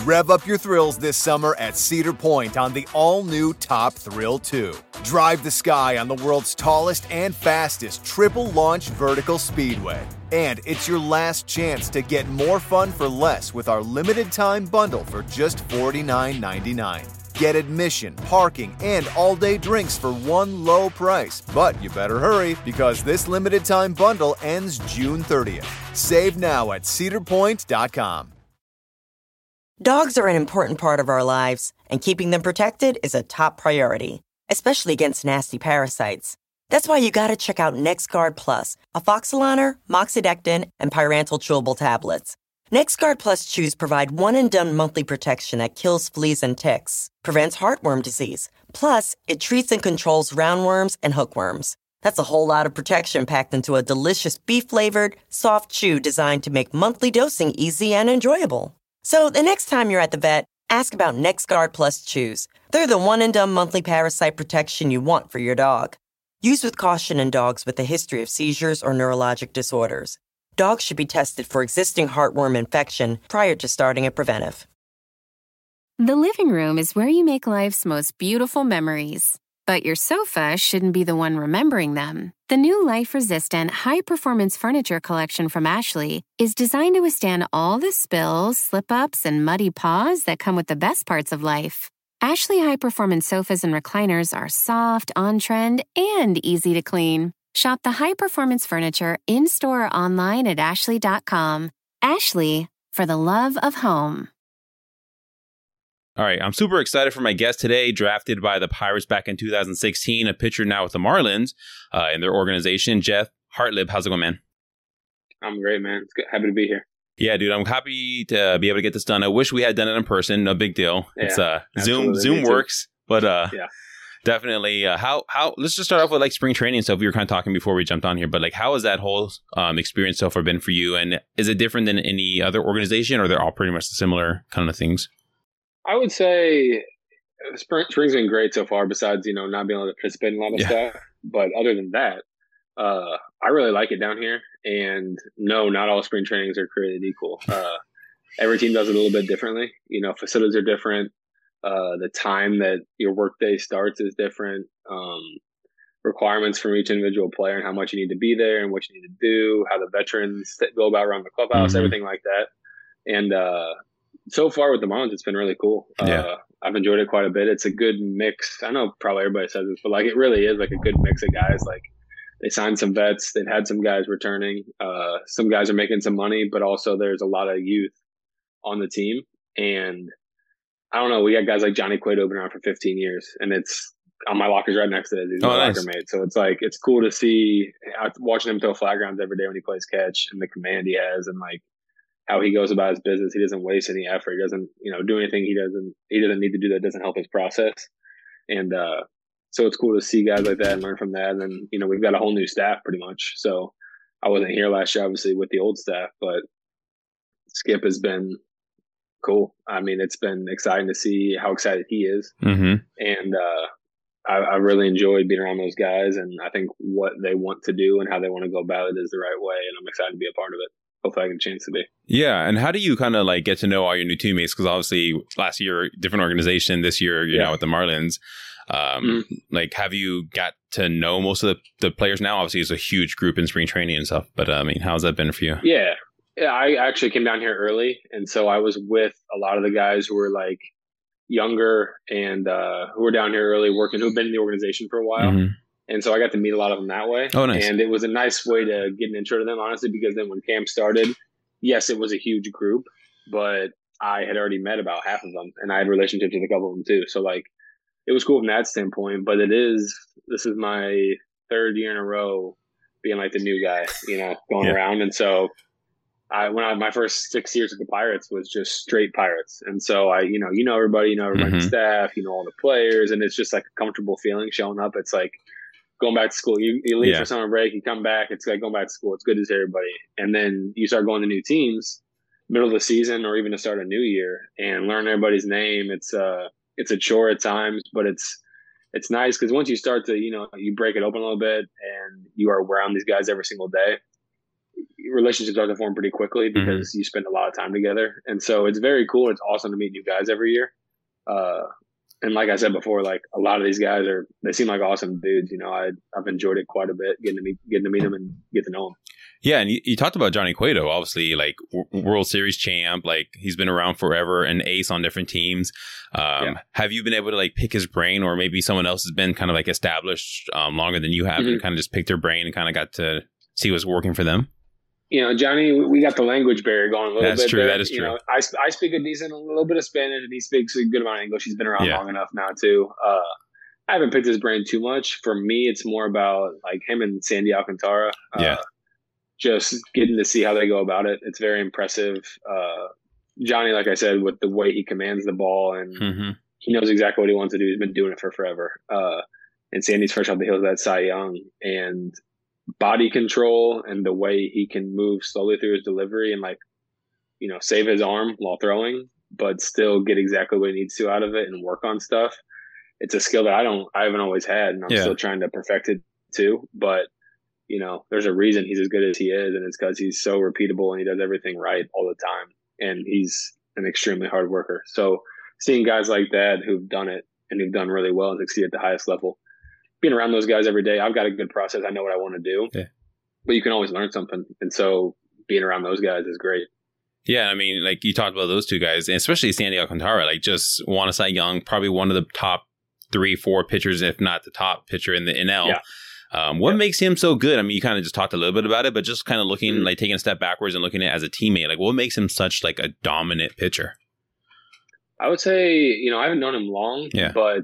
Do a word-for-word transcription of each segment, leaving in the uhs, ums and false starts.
Rev up your thrills this summer at Cedar Point on the all-new Top Thrill two. Drive the sky on the world's tallest and fastest triple-launch vertical speedway. And it's your last chance to get more fun for less with our limited-time bundle for just forty-nine ninety-nine. Get admission, parking, and all-day drinks for one low price. But you better hurry, because this limited-time bundle ends June thirtieth. Save now at cedar point dot com. Dogs are an important part of our lives, and keeping them protected is a top priority, especially against nasty parasites. That's why you gotta check out NexGard Plus, Afoxolaner, Moxidectin, and Pyrantel chewable tablets. NexGard Plus chews provide one-and-done monthly protection that kills fleas and ticks, prevents heartworm disease. Plus, it treats and controls roundworms and hookworms. That's a whole lot of protection packed into a delicious beef-flavored, soft chew designed to make monthly dosing easy and enjoyable. So the next time you're at the vet, ask about NexGard Plus chews. They're the one-and-done monthly parasite protection you want for your dog. Use with caution in dogs with a history of seizures or neurologic disorders. Dogs should be tested for existing heartworm infection prior to starting a preventive. The living room is where you make life's most beautiful memories. But your sofa shouldn't be the one remembering them. The new life-resistant, high-performance furniture collection from Ashley is designed to withstand all the spills, slip-ups, and muddy paws that come with the best parts of life. Ashley high-performance sofas and recliners are soft, on-trend, and easy to clean. Shop the high-performance furniture in-store or online at ashley dot com. Ashley, for the love of home. All right, I'm super excited for my guest today, drafted by the Pirates back in two thousand sixteen, a pitcher now with the Marlins uh, in their organization, Jeff Hartlib. How's it going, man? I'm great, man. It's good. Happy to be here. Yeah, dude, I'm happy to be able to get this done. I wish we had done it in person. No big deal. Yeah, it's uh, Zoom. Zoom works, but uh, yeah. definitely. Uh, how how? Let's just start off with like spring training stuff. We were kind of talking before we jumped on here, but like, how has that whole um, experience so far been for you? And is it different than any other organization, or they're all pretty much similar kind of things? I would say spring, spring's been great so far, besides, you know, not being able to participate in a lot of Yeah. stuff. But other than that, uh, I really like it down here. And no, not all spring trainings are created equal. Uh, every team does it a little bit differently. You know, facilities are different. Uh, the time that your workday starts is different. Um, requirements from each individual player and how much you need to be there and what you need to do, how the veterans that go about around the clubhouse, Mhm. everything like that. And, uh, so far with the Marlins, it's been really cool. Yeah. Uh, I've enjoyed it quite a bit. It's a good mix. I know probably everybody says this, but like it really is like a good mix of guys. Like they signed some vets, they've had some guys returning. Uh, some guys are making some money, but also there's a lot of youth on the team. And I don't know, we got guys like Johnny Cueto been around for fifteen years, and it's on my locker's right next to it. He's Oh, my nice. locker mate. So it's like it's cool to see uh, watching him throw flag grounds every day when he plays catch and the command he has, and like how he goes about his business. He doesn't waste any effort. He doesn't, you know, do anything he doesn't he doesn't need to do that doesn't help his process. And uh, so it's cool to see guys like that and learn from that. And then, you know, we've got a whole new staff pretty much. So I wasn't here last year, obviously, with the old staff, but Skip has been cool. I mean, it's been exciting to see how excited he is. Mm-hmm. And uh, I, I really enjoyed being around those guys. And I think what they want to do and how they want to go about it is the right way. And I'm excited to be a part of it. Hopefully I get a chance to be. Yeah, and how do you kind of like get to know all your new teammates? Because obviously last year, different organization. This year, you're Yeah. now with the Marlins. Um, Mhm. Like, have you got to know most of the, the players now? Obviously, it's a huge group in spring training and stuff. But uh, I mean, how's that been for you? Yeah. Yeah, I actually came down here early. And so I was with a lot of the guys who were like younger and uh, who were down here early working, who've been in the organization for a while. Mhm. And so I got to meet a lot of them that way. Oh, nice. And it was a nice way to get an intro to them, honestly, because then when camp started, yes, it was a huge group, but I had already met about half of them and I had relationships with a couple of them too. So like, it was cool from that standpoint, but it is, this is my third year in a row being like the new guy, you know, going Yeah. around. And so I, when I, my first six years with the Pirates was just straight Pirates. And so I, you know, you know, everybody, you know, everybody on the Mhm. staff, you know, all the players, and it's just like a comfortable feeling showing up. It's like going back to school. You, you leave Yeah. for summer break, you come back, it's like going back to school. It's good to see everybody. And then you start going to new teams, middle of the season, or even to start a new year and learn everybody's name. It's uh it's a chore at times, but it's, it's nice because once you start to, you know, you break it open a little bit and you are around these guys every single day, relationships start to form pretty quickly because mm-hmm. you spend a lot of time together. And so it's very cool. It's awesome to meet new guys every year. Uh, and like I said before, like a lot of these guys are, they seem like awesome dudes. You know, I, I've enjoyed it quite a bit getting to meet, getting to meet them and get to know them. Yeah, and you, you talked about Johnny Cueto, obviously, like w- World Series champ, like he's been around forever, an ace on different teams. Um, yeah. Have you been able to like pick his brain, or maybe someone else has been kind of like established um, longer than you have, mm-hmm. and kind of just picked their brain and kind of got to see what's working for them? You know, Johnny, we got the language barrier going a little That's bit. That's true. There. That is you true. Know, I, I speak a decent, a little bit of Spanish, and he speaks a good amount of English. He's been around yeah. long enough now too. Uh, I haven't picked his brain too much. For me, it's more about like him and Sandy Alcantara. Uh, yeah. Just getting to see how they go about it. It's very impressive. Uh, Johnny, like I said, with the way he commands the ball and mm-hmm. he knows exactly what he wants to do. He's been doing it for forever. Uh, and Sandy's fresh off the heels of that Cy Young, and body control and the way he can move slowly through his delivery and like, you know, save his arm while throwing, but still get exactly what he needs to out of it and work on stuff. It's a skill that I don't, I haven't always had, and I'm yeah. still trying to perfect it too. But you know, there's a reason he's as good as he is, and it's because he's so repeatable and he does everything right all the time. And he's an extremely hard worker. So seeing guys like that who've done it and who've done really well and succeed at the highest level, being around those guys every day, I've got a good process. I know what I want to do, yeah. but you can always learn something. And so being around those guys is great. Yeah, I mean, like you talked about those two guys, and especially Sandy Alcantara, like just won a Cy Young, probably one of the top three, four pitchers, if not the top pitcher in the N L. Yeah. Um, what yeah. makes him so good? I mean, you kind of just talked a little bit about it, but just kind of looking, mm-hmm. like taking a step backwards and looking at it as a teammate, like what makes him such like a dominant pitcher? I would say, you know, I haven't known him long, yeah. but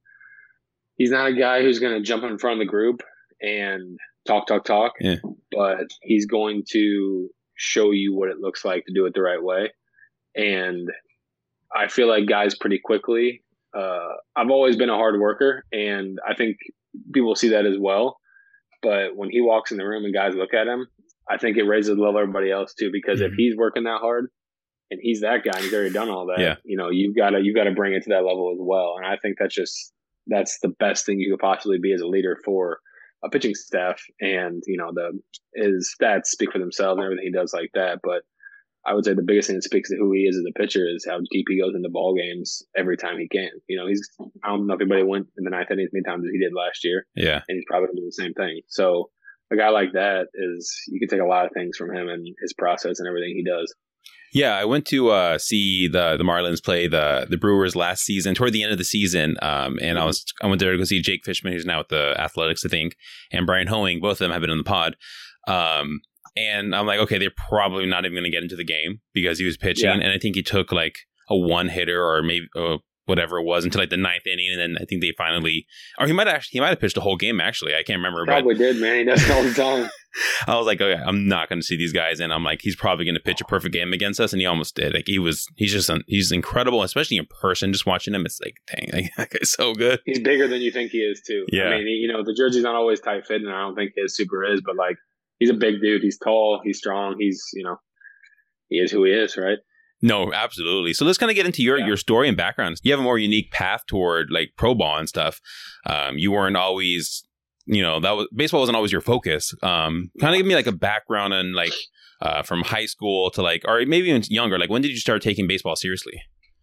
he's not a guy who's going to jump in front of the group and talk, talk, talk, yeah. but he's going to show you what it looks like to do it the right way. And I feel like guys pretty quickly, uh, I've always been a hard worker, and I think people see that as well. But when he walks in the room and guys look at him, I think it raises the level of everybody else too. Because mm-hmm. if he's working that hard and he's that guy and he's already done all that, yeah. you know, you've got to you got to bring it to that level as well. And I think that's just that's the best thing you could possibly be as a leader for a pitching staff. And you know, the his stats speak for themselves and everything he does like that. But I would say the biggest thing that speaks to who he is as a pitcher is how deep he goes into ball games every time he can. You know, he's I don't know if anybody went in the ninth inning as many times as he did last year. Yeah. And he's probably going to do the same thing. So a guy like that is, you can take a lot of things from him and his process and everything he does. Yeah, I went to uh, see the the Marlins play the the Brewers last season, toward the end of the season, um, and I was I went there to go see Jake Fishman, who's now with the Athletics, I think, and Brian Hoeing. Both of them have been in the pod. Um, And I'm like, okay, they're probably not even going to get into the game because he was pitching. Yeah. And I think he took like a one hitter or maybe uh, whatever it was until like the ninth inning. And then I think they finally, or he might actually, he might have pitched the whole game actually. I can't remember. Probably but did, man. He does it all the time. I was like, okay, I'm not going to see these guys. And I'm like, he's probably going to pitch a perfect game against us. And he almost did. Like he was, he's just, he's incredible, especially in person. Just watching him, it's like, dang, like, that guy's so good. He's bigger than you think he is too. Yeah. I mean, you know, the jersey's not always tight fitting, and I don't think his super is, but like, he's a big dude. He's tall. He's strong. He's, you know, he is who he is, right? No, absolutely. So let's kind of get into your, yeah. your story and background. You have a more unique path toward like pro ball and stuff. Um, you weren't always, you know, that was baseball wasn't always your focus. Um, kind of give me like a background on like uh, from high school to like, or maybe even younger. Like, when did you start taking baseball seriously?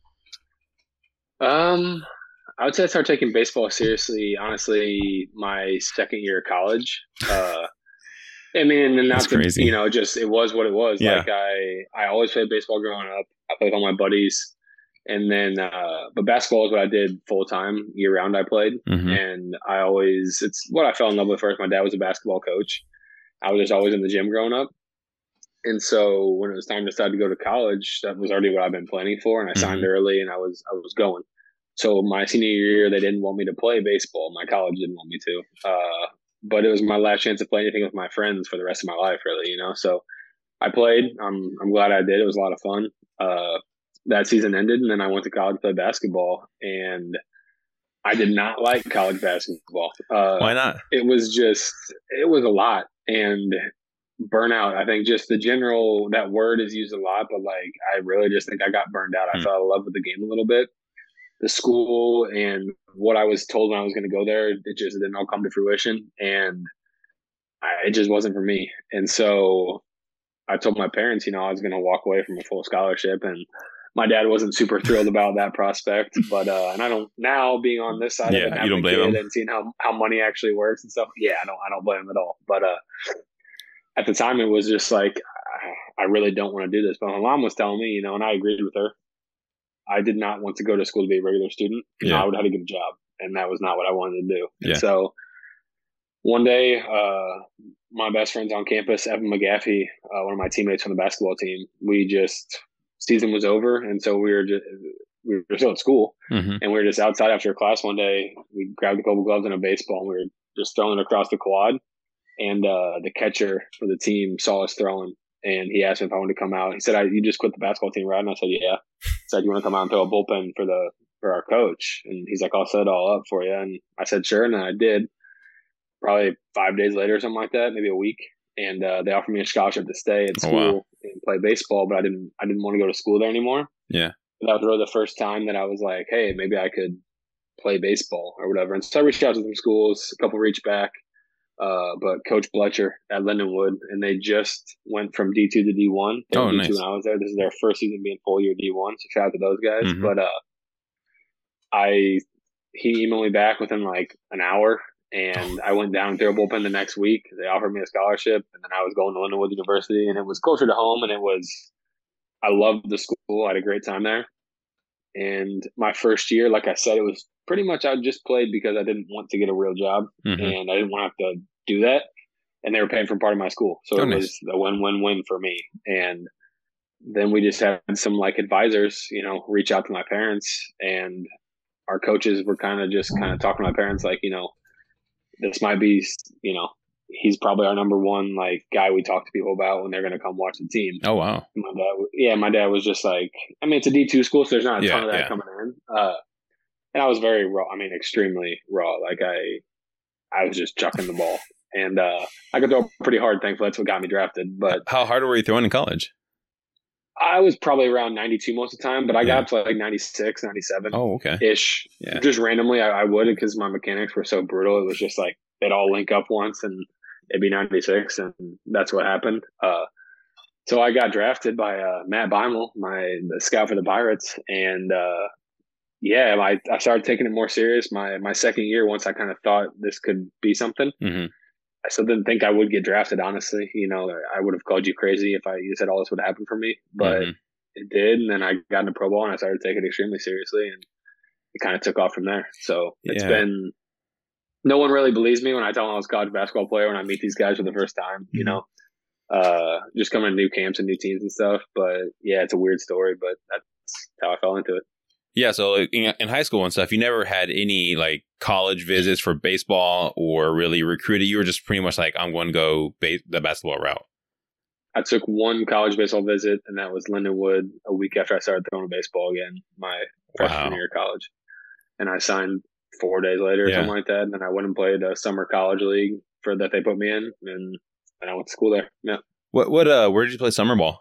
Um, I would say I started taking baseball seriously, honestly, my second year of college. Uh, I mean, and that's not to, crazy. You know, just it was what it was. Yeah. Like I, I always played baseball growing up. I played with all my buddies, and then, uh, but basketball is what I did full time, year round. I played, mm-hmm. and I always it's what I fell in love with first. My dad was a basketball coach. I was just always in the gym growing up, and so when it was time to decide to go to college, that was already what I've been planning for. And I mm-hmm. signed early, and I was I was going. So my senior year, they didn't want me to play baseball. My college didn't want me to. Uh, But it was my last chance to play anything with my friends for the rest of my life, really, you know? So I played. I'm I'm glad I did. It was a lot of fun. Uh, that season ended, and then I went to college to play basketball, and I did not like college basketball. Uh, Why not? It was just, it was a lot. And burnout, I think just the general, that word is used a lot, but like, I really just think I got burned out. I hmm. fell in love with the game a little bit. The school and what I was told when I was going to go there, it just didn't all come to fruition, and I, it just wasn't for me. And so I told my parents, you know, I was going to walk away from a full scholarship, and my dad wasn't super thrilled about that prospect. But uh, and I don't now being on this side yeah, of it, you don't blame him, and seeing how how money actually works and stuff. Yeah, I don't I don't blame him at all. But uh, at the time, it was just like I, I really don't want to do this. But my mom was telling me, you know, and I agreed with her. I did not want to go to school to be a regular student. You yeah. know, I would have to get a job, and that was not what I wanted to do. Yeah. And so one day, uh, my best friends on campus, Evan McGaffey, uh, one of my teammates from the basketball team, we just season was over, and so we were just we were still at school, mm-hmm. and we were just outside after class one day. We grabbed a couple gloves and a baseball, and we were just throwing it across the quad. And uh, the catcher for the team saw us throwing, and he asked me if I wanted to come out. He said, I, "You just quit the basketball team, right?" And I said, "Yeah." He said, "You want to come out and throw a bullpen for the for our coach?" And he's like, "I'll set it all up for you." And I said, "Sure," and I did. Probably five days later or something like that, maybe a week. And uh, they offered me a scholarship to stay at school oh, wow. and play baseball, but I didn't I didn't want to go to school there anymore. Yeah. But that was really the first time that I was like, hey, maybe I could play baseball or whatever. And so I reached out to some schools, a couple reached back. Uh, but Coach Bletcher at Lindenwood, and they just went from D two to D one. They oh, D two nice. When I was there. This is their first season being full year D one, so shout out to those guys. Mm-hmm. But uh, I he emailed me back within like an hour. And I went down and threw a bullpen the next week. They offered me a scholarship, and then I was going to Lindenwood University, and it was closer to home, and it was, I loved the school. I had a great time there. And my first year, like I said, it was pretty much I just played because I didn't want to get a real job, mm-hmm. and I didn't want to have to do that. And they were paying for part of my school. So oh, it nice. was a win-win-win for me. And then we just had some like advisors, you know, reach out to my parents, and our coaches were kind of just kind of talking to my parents like, you know, this might be, you know, he's probably our number one like guy we talk to people about when they're going to come watch the team. Oh, wow. My dad, yeah, my dad was just like, I mean, it's a D two school, so there's not a yeah, ton of that yeah. coming in. Uh, and I was very raw. I mean, extremely raw. Like I, I was just chucking the ball, and uh, I could throw pretty hard. Thankfully, that's what got me drafted. But how hard were you throwing in college? I was probably around ninety-two most of the time, but I yeah. got up to like ninety-six, ninety-seven Oh, okay. Ish. Yeah. Just randomly, I, I would because my mechanics were so brutal. It was just like they'd all link up once and it'd be ninety-six, and that's what happened. Uh, so I got drafted by uh, Matt Beimel, my the scout for the Pirates, and uh, yeah, I, I started taking it more serious. My my second year, once I kind of thought this could be something. Mm-hmm. I still didn't think I would get drafted, honestly. You know, I would have called you crazy if I you said all this would happen for me, but mm-hmm. it did. And then I got into pro ball, and I started taking it extremely seriously, and it kind of took off from there. So it's yeah. been, no one really believes me when I tell them I was a college basketball player when I meet these guys for the first time, you know, uh, just coming to new camps and new teams and stuff. But yeah, it's a weird story, but that's how I fell into it. Yeah, so like, in, in high school and stuff, you never had any like college visits for baseball or really recruited. You were just pretty much like, I'm going to go ba- the basketball route. I took one college baseball visit, and that was Lindenwood a week after I started throwing baseball again, my freshman wow. year of college. And I signed four days later or yeah. something like that. And then I went and played a summer college league for that they put me in, and then I went to school there. Yeah. What? What? Uh, where did you play summer ball?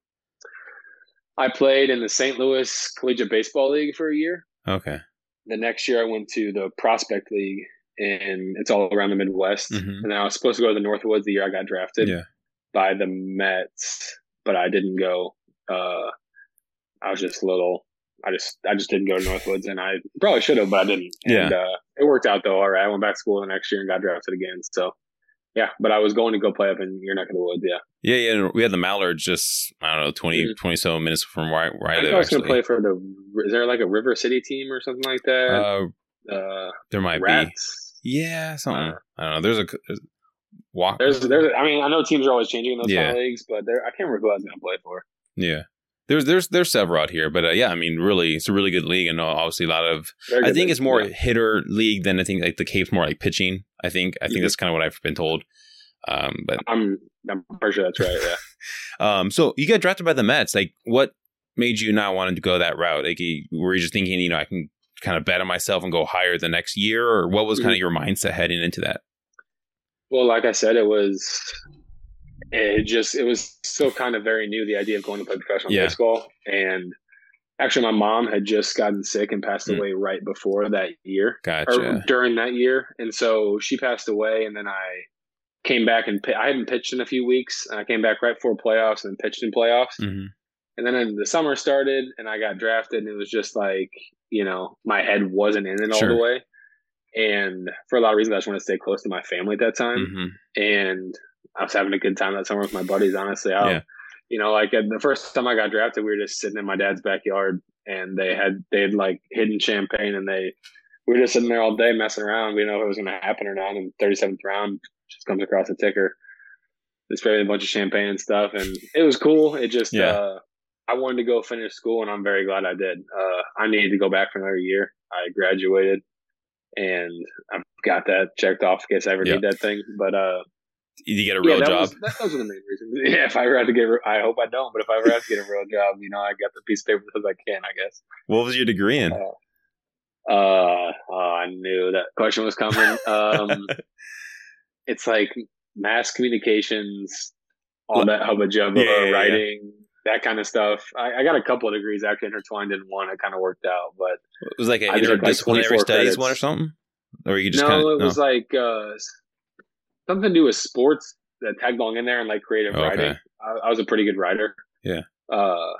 I played in the Saint Louis Collegiate Baseball League for a year. Okay. The next year I went to the Prospect League, and it's all around the Midwest. Mm-hmm. And then I was supposed to go to the Northwoods the year I got drafted yeah. by the Mets, but I didn't go. Uh, I was just little. I just I just didn't go to Northwoods, and I probably should have, but I didn't. Yeah. And uh, it worked out though. All right, I went back to school the next year and got drafted again. So yeah, but I was going to go play up in your neck of the woods. Yeah. Yeah, yeah. We had the Mallards just, I don't know, twenty, mm-hmm. twenty so minutes from where, where I, I live. I was going to play for the, is there like a River City team or something like that? Uh, uh, there might Rats? be. Yeah, something. Uh, I don't know. There's a, there's walk. There's, there's, I mean, I know teams are always changing in those yeah. kind of leagues, but there, I can't remember who I was going to play for. Yeah. There's there's there's several out here, but uh, yeah, I mean, really, it's a really good league, and uh, obviously a lot of. I think league. It's more yeah. hitter league than I think like the Cape's more like pitching. I think I think mm-hmm. that's kind of what I've been told. Um, but I'm I'm pretty sure that's right. Yeah. um. So you got drafted by the Mets. Like, what made you not want to go that route? Like, you, were you just thinking, you know, I can kind of bet on myself and go higher the next year, or what was mm-hmm. kind of your mindset heading into that? Well, like I said, it was. It just, it was still kind of very new, the idea of going to play professional yeah. baseball. And actually, my mom had just gotten sick and passed mm. away right before that year. Gotcha. Or during that year. And so she passed away, and then I came back and I hadn't pitched in a few weeks. And I came back right before playoffs and pitched in playoffs. Mm-hmm. And then in the summer started and I got drafted and it was just like, you know, my head wasn't in it all Sure. the way. And for a lot of reasons, I just wanted to stay close to my family at that time. Mm-hmm. And I was having a good time that summer with my buddies, honestly. I, Yeah. You know, like the first time I got drafted, we were just sitting in my dad's backyard and they had, they had like hidden champagne and they, we were just sitting there all day messing around. We didn't know if it was going to happen or not. And thirty-seventh round just comes across the ticker. They sprayed a bunch of champagne and stuff. And it was cool. It just, Yeah. uh, I wanted to go finish school and I'm very glad I did. Uh, I needed to go back for another year. I graduated and I've got that checked off in case I ever Yeah. need that thing. But, uh, You get a real yeah, that job. Was, that, those are the main reasons. Yeah, if I ever had to get, I hope I don't, but if I ever have to get a real job, you know, I got the piece of paper as I can, I guess. What was your degree in? Uh, uh oh, I knew that question was coming. Um, it's like mass communications, all that hubba jubba, Yeah, yeah, writing, that kind of stuff. I, I got a couple of degrees actually intertwined in one. It kind of worked out, but It was like an I took, like, interdisciplinary twenty-four studies credits. one or something? Or you just no, kind of it was like uh, something to do with sports that tagged along in there and like creative Okay. writing. I, I was a pretty good writer. Yeah. Uh,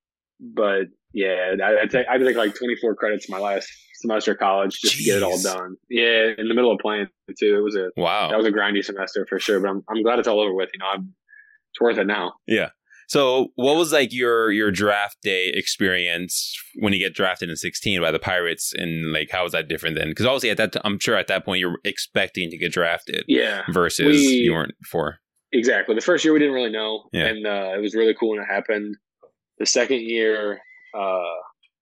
but yeah, I, I take I did like twenty-four credits my last semester of college just to get it all Jeez. done. Yeah, in the middle of playing too. It was a wow. that was a grindy semester for sure. But I'm I'm glad it's all over with. You know, I'm it's worth it now. Yeah. So what was like your your draft day experience when you get drafted in sixteen by the Pirates, and like how was that different then? Because obviously at that t- I'm sure at that point you're expecting to get drafted Yeah, versus we- you weren't before. exactly. The first year we didn't really know, Yeah. and uh, it was really cool when it happened. The second year, uh,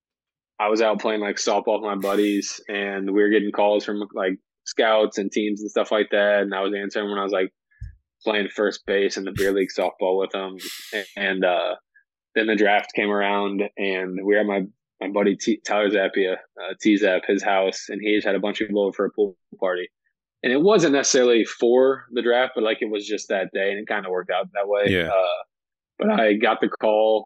I was out playing like softball with my buddies, and we were getting calls from like scouts and teams and stuff like that. And I was answering when I was like playing first base in the beer league softball with them. And uh, then the draft came around, and we were at my my buddy T- Tyler Zappia, uh, T-Zap, his house, and he just had a bunch of people over for a pool party. And it wasn't necessarily for the draft, but like it was just that day, and it kind of worked out that way. Yeah. Uh, but I got the call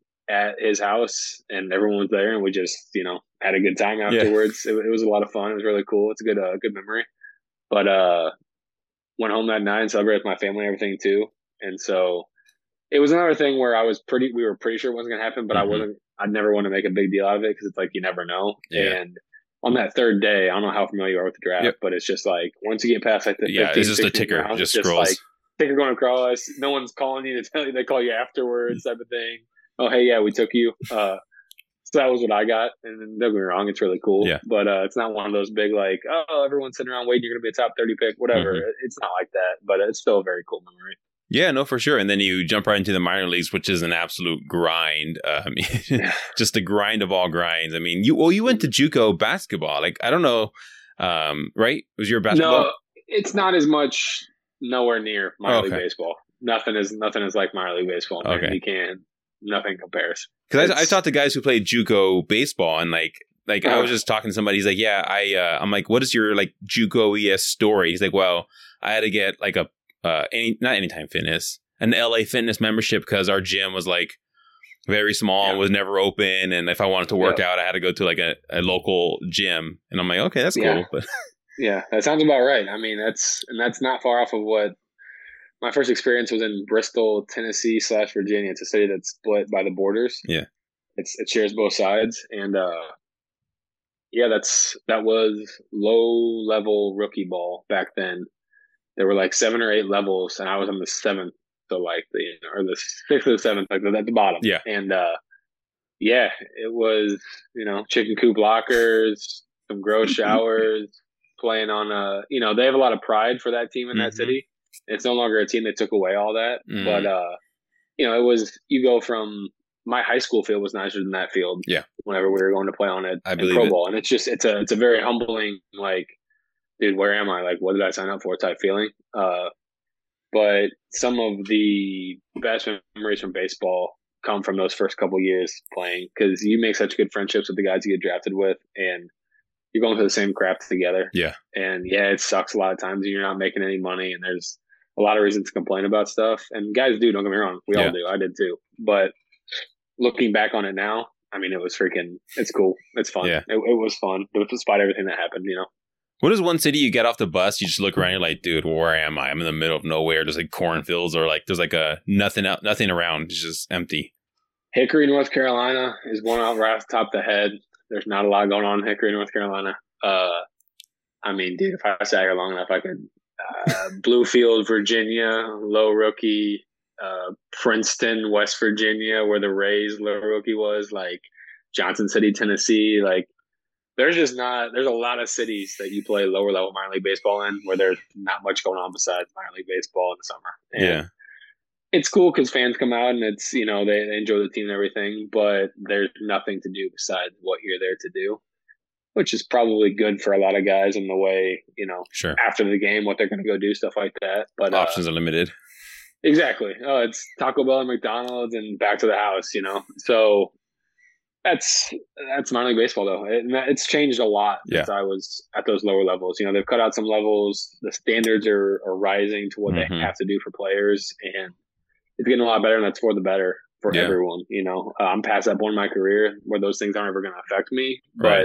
at his house, and everyone was there, and we just, you know, had a good time afterwards. It, it was a lot of fun. It was really cool. It's a good, uh, good memory. But uh, went home that night and celebrated with my family and everything too. And so it was another thing where I was pretty, we were pretty sure it wasn't going to happen, but Mhm. I wasn't, I'd never want to make a big deal out of it because it's like, you never know. Yeah. And on that third day, I don't know how familiar you are with the draft, Yep. but it's just like, once you get past like the Yeah, fifteen, it's just a sixteen ticker, rounds, just it's scrolls. like ticker going across. No one's calling you to tell you, they call you afterwards type of thing. Oh, hey, yeah, we took you. Uh, so that was what I got. And then, don't get me wrong, it's really cool. Yeah. But uh, it's not one of those big, like, oh, everyone's sitting around waiting, you're going to be a top thirty pick, whatever. Mhm. It's not like that, but it's still a very cool memory. Yeah, no, for sure. And then you jump right into the minor leagues, which is an absolute grind. Uh, I mean, just the grind of all grinds. I mean, you well, you went to JUCO basketball. Like, I don't know, um, right? Was your basketball? No, it's not as much nowhere near minor league Okay. baseball. Nothing is nothing is like minor league baseball. Man. Okay. You can't, nothing compares. Because I, I It's- talked to guys who played JUCO baseball, and like, like I was Uh. just talking to somebody. He's like, "Yeah, I." Uh, I'm like, "What is your like JUCO E S story?" He's like, "Well, I had to get like a uh, any not Anytime Fitness, an L A Fitness membership because our gym was like very small, Yeah. was never open, and if I wanted to work out, I had to go to like a, a local gym." And I'm like, "Okay, that's cool." Yeah. But Yeah, that sounds about right. I mean, that's and that's not far off of what my first experience was in Bristol, Tennessee slash Virginia. It's a city that's split by the borders. Yeah. It's it shares both sides, and uh, yeah, that's that was low level rookie ball back then. There were like seven or eight levels, and I was on the seventh, so like the or the sixth or the seventh, like at the bottom. Yeah. and uh, yeah, it was you know chicken coop lockers, some gross showers, playing on a you know they have a lot of pride for that team in that Mhm. city. It's no longer a team that took away all that, Mm. but uh, you know it was you go from my high school field was nicer than that field. Yeah. Whenever we were going to play on it I in believe pro it. ball, and it's just it's a it's a very humbling like, dude, where am I? Like, what did I sign up for? Type feeling. Uh, but some of the best memories from baseball come from those first couple years playing because you make such good friendships with the guys you get drafted with, and you're going through the same craft together. Yeah. And yeah, it sucks a lot of times and you're not making any money, and there's a lot of reasons to complain about stuff. And guys do, don't get me wrong. We Yeah. all do. I did too. But looking back on it now, I mean, it was freaking, it's cool. It's fun. Yeah. It, it was fun, despite everything that happened, you know? What is one city you get off the bus, you just look around, you're like, dude, where am I? I'm in the middle of nowhere. There's like cornfields or like there's like a nothing out, nothing around. It's just empty. Hickory, North Carolina is one out right off the top of the head. There's not a lot going on in Hickory, North Carolina. Uh, I mean, dude, if I sat here long enough, I could. Uh, Bluefield, Virginia, low rookie. Uh, Princeton, West Virginia, where the Rays low rookie was. Like Johnson City, Tennessee. Like there's just not. There's a lot of cities that you play lower level minor league baseball in where there's not much going on besides minor league baseball in the summer. And yeah, it's cool because fans come out and it's you know they, they enjoy the team and everything, but there's nothing to do besides what you're there to do. Which is probably good for a lot of guys in the way, you know, sure. after the game, what they're going to go do, stuff like that. But options uh, are limited. Exactly. Oh, it's Taco Bell and McDonald's and back to the house, you know. So that's that's minor league baseball, though. It, it's changed a lot yeah. since I was at those lower levels. You know, they've cut out some levels. The standards are, are rising to what mm-hmm. they have to do for players, and it's getting a lot better, and that's for the better for yeah. everyone. You know, uh, I'm past that point in my career where those things aren't ever going to affect me, right. but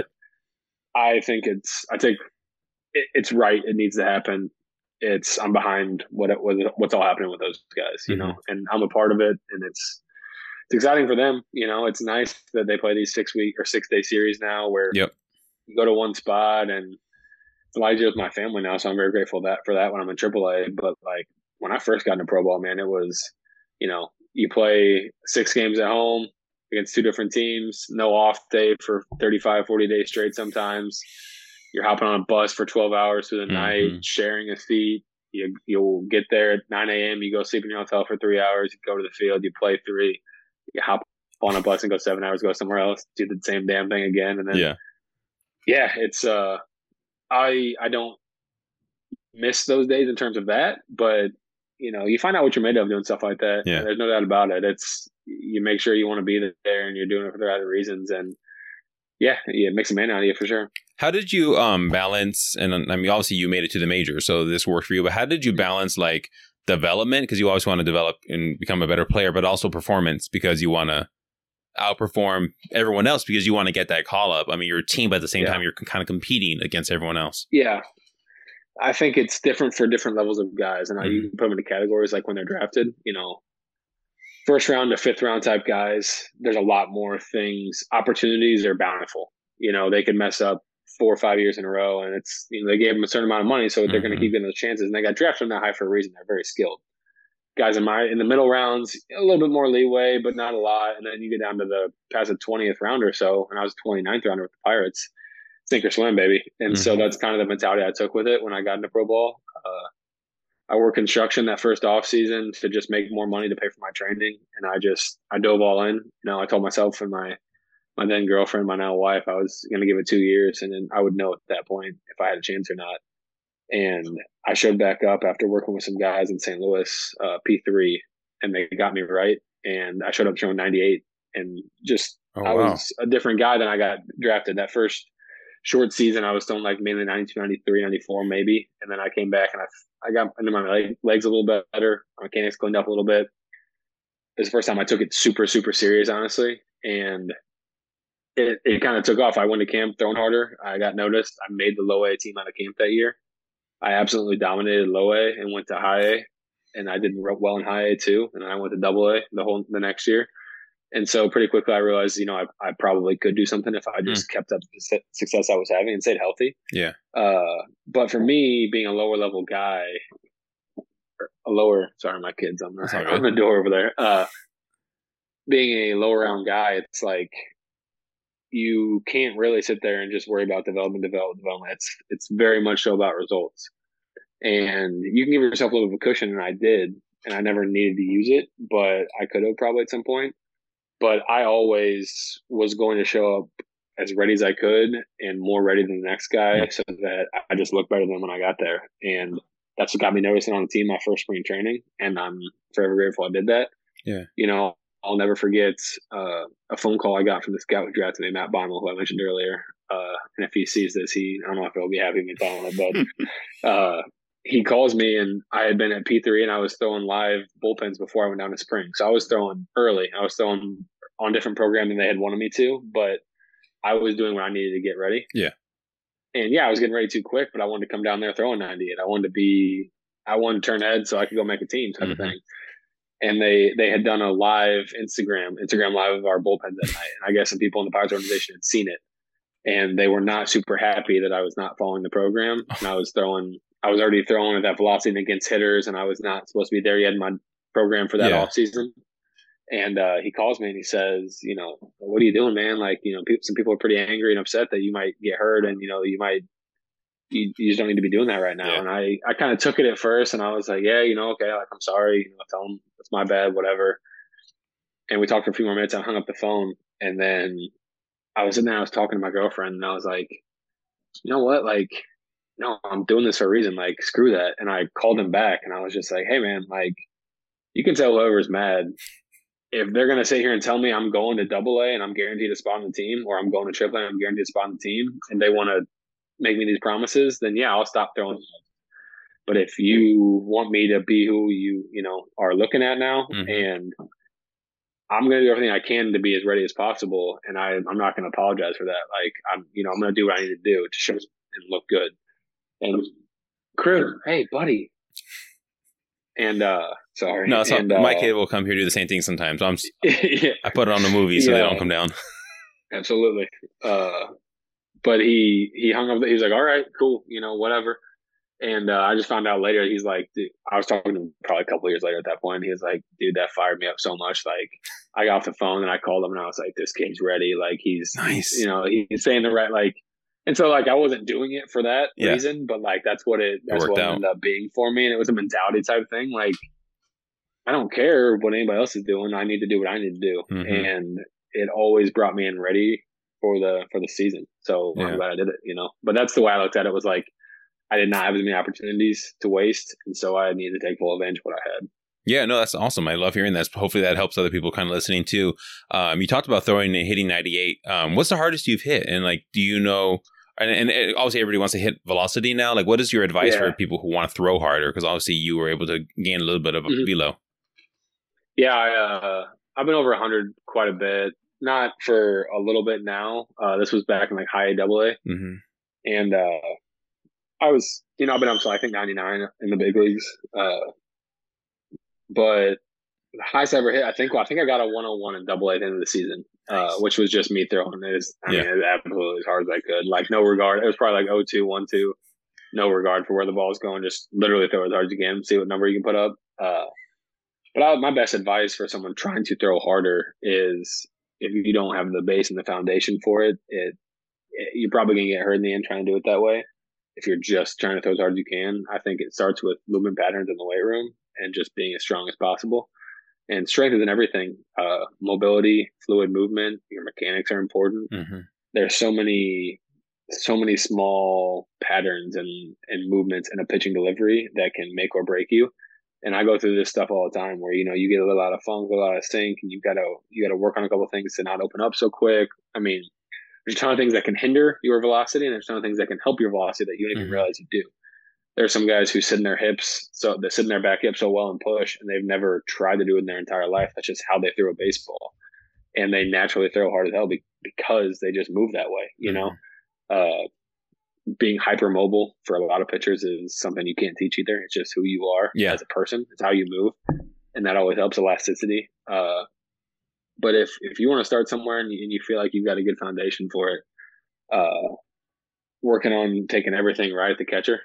I think it's, I think it, it's right. It needs to happen. It's, I'm behind what it was, what's all happening with those guys, you mm-hmm. know, and I'm a part of it. And it's, it's exciting for them. You know, it's nice that they play these six week or six day series now where yep. you go to one spot, and it's a lot easier with my family now. So I'm very grateful that for that when I'm in triple A. But like when I first got into pro ball, man, it was, you know, you play six games at home against two different teams, no off day for thirty-five, forty days straight sometimes. You're hopping on a bus for twelve hours through the mm-hmm. night, sharing a seat. You, you'll get there at nine a.m., you go sleep in your hotel for three hours, you go to the field, you play three, you hop on a bus and go seven hours, go somewhere else, do the same damn thing again. And then, yeah, yeah it's, uh, I, I don't miss those days in terms of that, but you know, you find out what you're made of doing stuff like that. Yeah. There's no doubt about it. It's, you make sure you want to be there and you're doing it for the right reasons. And yeah, yeah, it makes a man out of you for sure. How did you um balance, and I mean, obviously you made it to the major, so this worked for you, but how did you balance like development? Because you always want to develop and become a better player, but also performance because you want to outperform everyone else because you want to get that call up. I mean, you're a team, but at the same yeah. time, you're kind of competing against everyone else. Yeah. I think it's different for different levels of guys, and mm-hmm. you can put them into categories like when they're drafted, you know, first round to fifth round type guys, there's a lot more things. Opportunities are bountiful. You know, they could mess up four or five years in a row, and it's, you know, they gave them a certain amount of money, so they're mm-hmm. going to keep getting those chances. And they got drafted from that high for a reason. They're very skilled. Guys in my in the middle rounds, a little bit more leeway, but not a lot. And then you get down to the past the twentieth round or so, and I was twenty-ninth rounder with the Pirates. Sink or swim, baby. And mm-hmm. so that's kind of the mentality I took with it when I got into pro ball. Uh, I worked construction that first off season to just make more money to pay for my training. And I just, I dove all in. You know, I told myself and my, my then girlfriend, my now wife, I was going to give it two years and then I would know at that point if I had a chance or not. And I showed back up after working with some guys in Saint Louis, uh, P three, and they got me right. And I showed up showing ninety-eight and just, oh, I wow. was a different guy than I got drafted. That first short season, I was throwing like mainly ninety-two, ninety-three, ninety-four maybe. And then I came back and I I got into my leg, legs a little bit better. My mechanics cleaned up a little bit. It was the first time I took it super, super serious, honestly. And it, it kind of took off. I went to camp throwing harder. I got noticed. I made the low A team out of camp that year. I absolutely dominated low A and went to high A. And I did well in high A too. And then I went to double A the whole the next year. And so pretty quickly I realized, you know, I, I probably could do something if I just mm. kept up the success I was having and stayed healthy. Yeah. Uh, but for me, being a lower level guy, a lower, sorry, my kids, I'm not on the door over there. Uh, being a lower round guy, it's like you can't really sit there and just worry about development, development, development. It's, it's very much so about results. And you can give yourself a little bit of a cushion, and I did, and I never needed to use it, but I could have probably at some point. But I always was going to show up as ready as I could and more ready than the next guy so that I just looked better than when I got there. And that's what got me noticing on the team my first spring training. And I'm forever grateful I did that. Yeah. You know, I'll never forget uh, a phone call I got from this guy who drafted me, Matt Bonnell, who I mentioned earlier. Uh, and if he sees this, he, I don't know if he'll be happy with me telling it, but uh, he calls me, and I had been at P three and I was throwing live bullpens before I went down to spring. So I was throwing early. I was throwing on different programming they had wanted me to, but I was doing what I needed to get ready. Yeah. And yeah, I was getting ready too quick, but I wanted to come down there throwing ninety-eight. I wanted to be, I wanted to turn heads so I could go make a team type mm-hmm. of thing. And they, they had done a live Instagram, Instagram live of our bullpens that night. And I guess some people in the Pirates organization had seen it, and they were not super happy that I was not following the program. And I was throwing, I was already throwing at that velocity against hitters, and I was not supposed to be there yet in my program for that yeah. off season. And uh, he calls me and he says, you know, what are you doing, man? Like, you know, people, some people are pretty angry and upset that you might get hurt, and, you know, you might, you, you just don't need to be doing that right now. Yeah. And I, I kind of took it at first, and I was like, yeah, you know, okay, like, I'm sorry, you know, tell them it's my bad, whatever. And we talked for a few more minutes. I hung up the phone, and then I was in there, I was talking to my girlfriend, and I was like, you know what? Like, no, I'm doing this for a reason. Like, screw that. And I called him back, and I was just like, hey man, like, you can tell whoever's mad, if they're going to sit here and tell me I'm going to double A and I'm guaranteed a spot on the team, or I'm going to triple A and I'm guaranteed a spot on the team, and they want to make me these promises, then yeah, I'll stop throwing. But if you want me to be who you, you know, are looking at now, mm-hmm. and I'm going to do everything I can to be as ready as possible, and I, I'm not going to apologize for that. Like, I'm, you know, I'm going to do what I need to do to show and look good. And crew, hey, buddy. And, uh, sorry. No, so and, my uh, kid will come here do the same thing sometimes. So I'm, yeah. I put it on the movie so yeah. they don't come down. Absolutely. Uh, but he, he hung up, he was like, all right, cool, you know, whatever. And, uh, I just found out later, he's like, dude, I was talking to him probably a couple of years later at that point. He was like, dude, that fired me up so much. Like, I got off the phone and I called him and I was like, this kid's ready. Like, he's, nice. you know, he's saying the right, like, and so, like, I wasn't doing it for that yeah. reason, but, like, that's what it, that's it what it ended up being for me. And it was a mentality type thing. Like, I don't care what anybody else is doing. I need to do what I need to do. Mm-hmm. And it always brought me in ready for the, for the season. So yeah. I'm glad I did it, you know, but that's the way I looked at it. Was like, I did not have as many opportunities to waste. And so I needed to take full advantage of what I had. Yeah, no, that's awesome. I love hearing that. Hopefully that helps other people kind of listening too. Um, you talked about throwing and hitting ninety-eight. Um, what's the hardest you've hit? And like, do you know, and, and obviously everybody wants to hit velocity now. Like, what is your advice yeah. for people who want to throw harder? Because obviously you were able to gain a little bit of a mm-hmm. velo. Yeah, I, uh, I've been over one hundred quite a bit. Not for a little bit now. Uh, this was back in like high A double A. Mm-hmm. And uh, I was, you know, I've been up to I think ninety-nine in the big leagues. Uh, but the highest I ever hit, I think, well, I think I got a one oh one in double A at the end of the season, nice. uh, which was just me throwing it as, I yeah. mean, as absolutely as hard as I could. Like, no regard. It was probably like oh two, one two. No regard for where the ball was going. Just literally throw as hard as you can, see what number you can put up. Uh, but I, my best advice for someone trying to throw harder is, if you don't have the base and the foundation for it, it, it you're probably going to get hurt in the end trying to do it that way. If you're just trying to throw as hard as you can, I think it starts with movement patterns in the weight room and just being as strong as possible. And strength is in everything. Uh, mobility, fluid movement, your mechanics are important. Mm-hmm. There's so many, so many small patterns and, and movements in a pitching delivery that can make or break you. And I go through this stuff all the time where, you know, you get a little out of funk, a little out of sync, and you gotta, you gotta work on a couple of things to not open up so quick. I mean, there's a ton of things that can hinder your velocity, and there's a ton of things that can help your velocity that you don't even mm-hmm. realize you do. There's some guys who sit in their hips, so they sit in their back hip so well and push, and they've never tried to do it in their entire life. That's just how they throw a baseball, and they naturally throw hard as hell be- because they just move that way. You mm-hmm. know, uh, being hypermobile for a lot of pitchers is something you can't teach either. It's just who you are yeah. as a person. It's how you move, and that always helps elasticity. Uh, but if if you want to start somewhere and you, and you feel like you've got a good foundation for it, uh, working on taking everything right at the catcher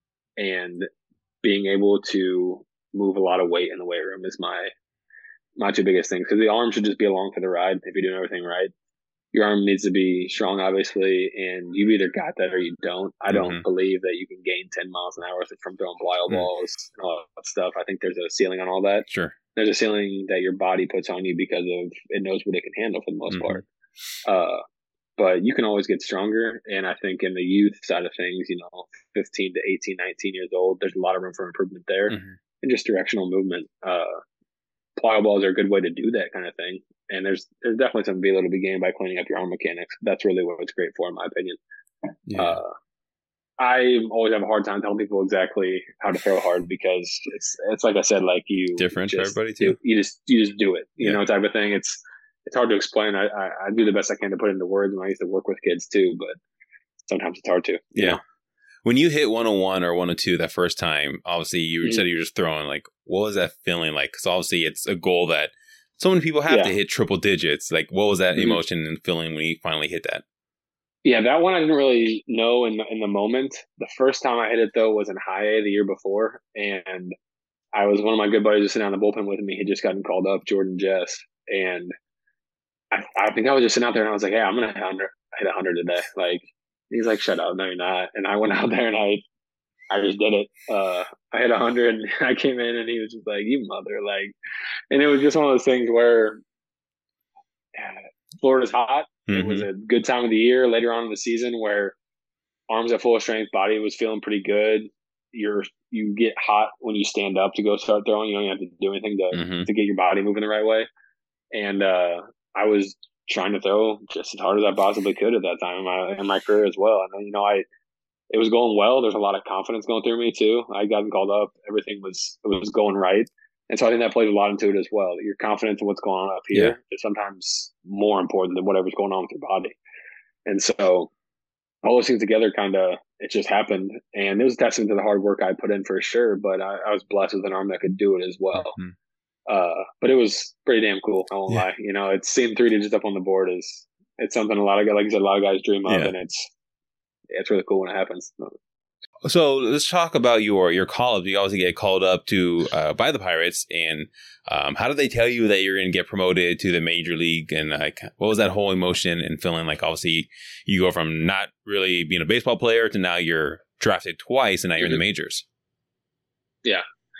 and being able to move a lot of weight in the weight room is my my two biggest things. Because the arm should just be along for the ride if you're doing everything right. Your arm needs to be strong, obviously, and you've either got that or you don't. I don't mm-hmm. believe that you can gain ten miles an hour from throwing plyo mm-hmm. balls and all that stuff. I think there's a ceiling on all that. Sure. There's a ceiling that your body puts on you because of it knows what it can handle for the most mm-hmm. part. Uh, but you can always get stronger. And I think in the youth side of things, you know, fifteen to eighteen, nineteen years old, there's a lot of room for improvement there. Mm-hmm. And just directional movement. Uh, plyo balls are a good way to do that kind of thing. And there's there's definitely something to be able to be gained by cleaning up your arm mechanics. That's really what it's great for, in my opinion. Yeah. Uh, I always have a hard time telling people exactly how to throw hard because it's it's like I said, like you different just, for everybody too. You just you just do it, you yeah. know, type of thing. It's it's hard to explain. I, I I do the best I can to put it into words, and I used to work with kids too, but sometimes it's hard to. Yeah. know? When you hit one oh one or one oh two that first time, obviously you mm-hmm. said you were just throwing, like, what was that feeling like? Because obviously it's a goal that so many people have yeah. to hit triple digits. Like, what was that mm-hmm. emotion and feeling when you finally hit that? Yeah, that one I didn't really know in the, in the moment. The first time I hit it, though, was in high A the year before. And I was one of my good buddies just sitting on the bullpen with me. He just gotten called up, Jordan Jess. And I, I think I was just sitting out there and I was like, hey, I'm going to hit one hundred today. Like, he's like, shut up. No, you're not. And I went out there and I I just did it. Uh, I hit one hundred and I came in and he was just like, you mother. Like, and it was just one of those things where uh, Florida's hot. Mm-hmm. It was a good time of the year later on in the season where arms at full strength, body was feeling pretty good. You're, you get hot when you stand up to go start throwing. You don't have to do anything to, mm-hmm. to get your body moving the right way. And uh, I was trying to throw just as hard as I possibly could at that time in my, in my career as well. And, you know, I, it was going well. There's a lot of confidence going through me too. I gotten called up. Everything was, it was going right. And so I think that played a lot into it as well. Your confidence in what's going on up here yeah. is sometimes more important than whatever's going on with your body. And so all those things together kind of, it just happened. And it was a testament to the hard work I put in for sure. But I, I was blessed with an arm that could do it as well. Mm-hmm. Uh, but it was pretty damn cool. I won't yeah. lie. You know, it's seeing three digits up on the board is, it's something a lot of guys, like I said, a lot of guys dream of, yeah. and it's, it's really cool when it happens. So let's talk about your your call up. You obviously get called up to uh, by the Pirates, and um, how did they tell you that you're going to get promoted to the major league? And like, what was that whole emotion and feeling like? Obviously, you go from not really being a baseball player to now you're drafted twice, and now you're mm-hmm. in the majors. Yeah,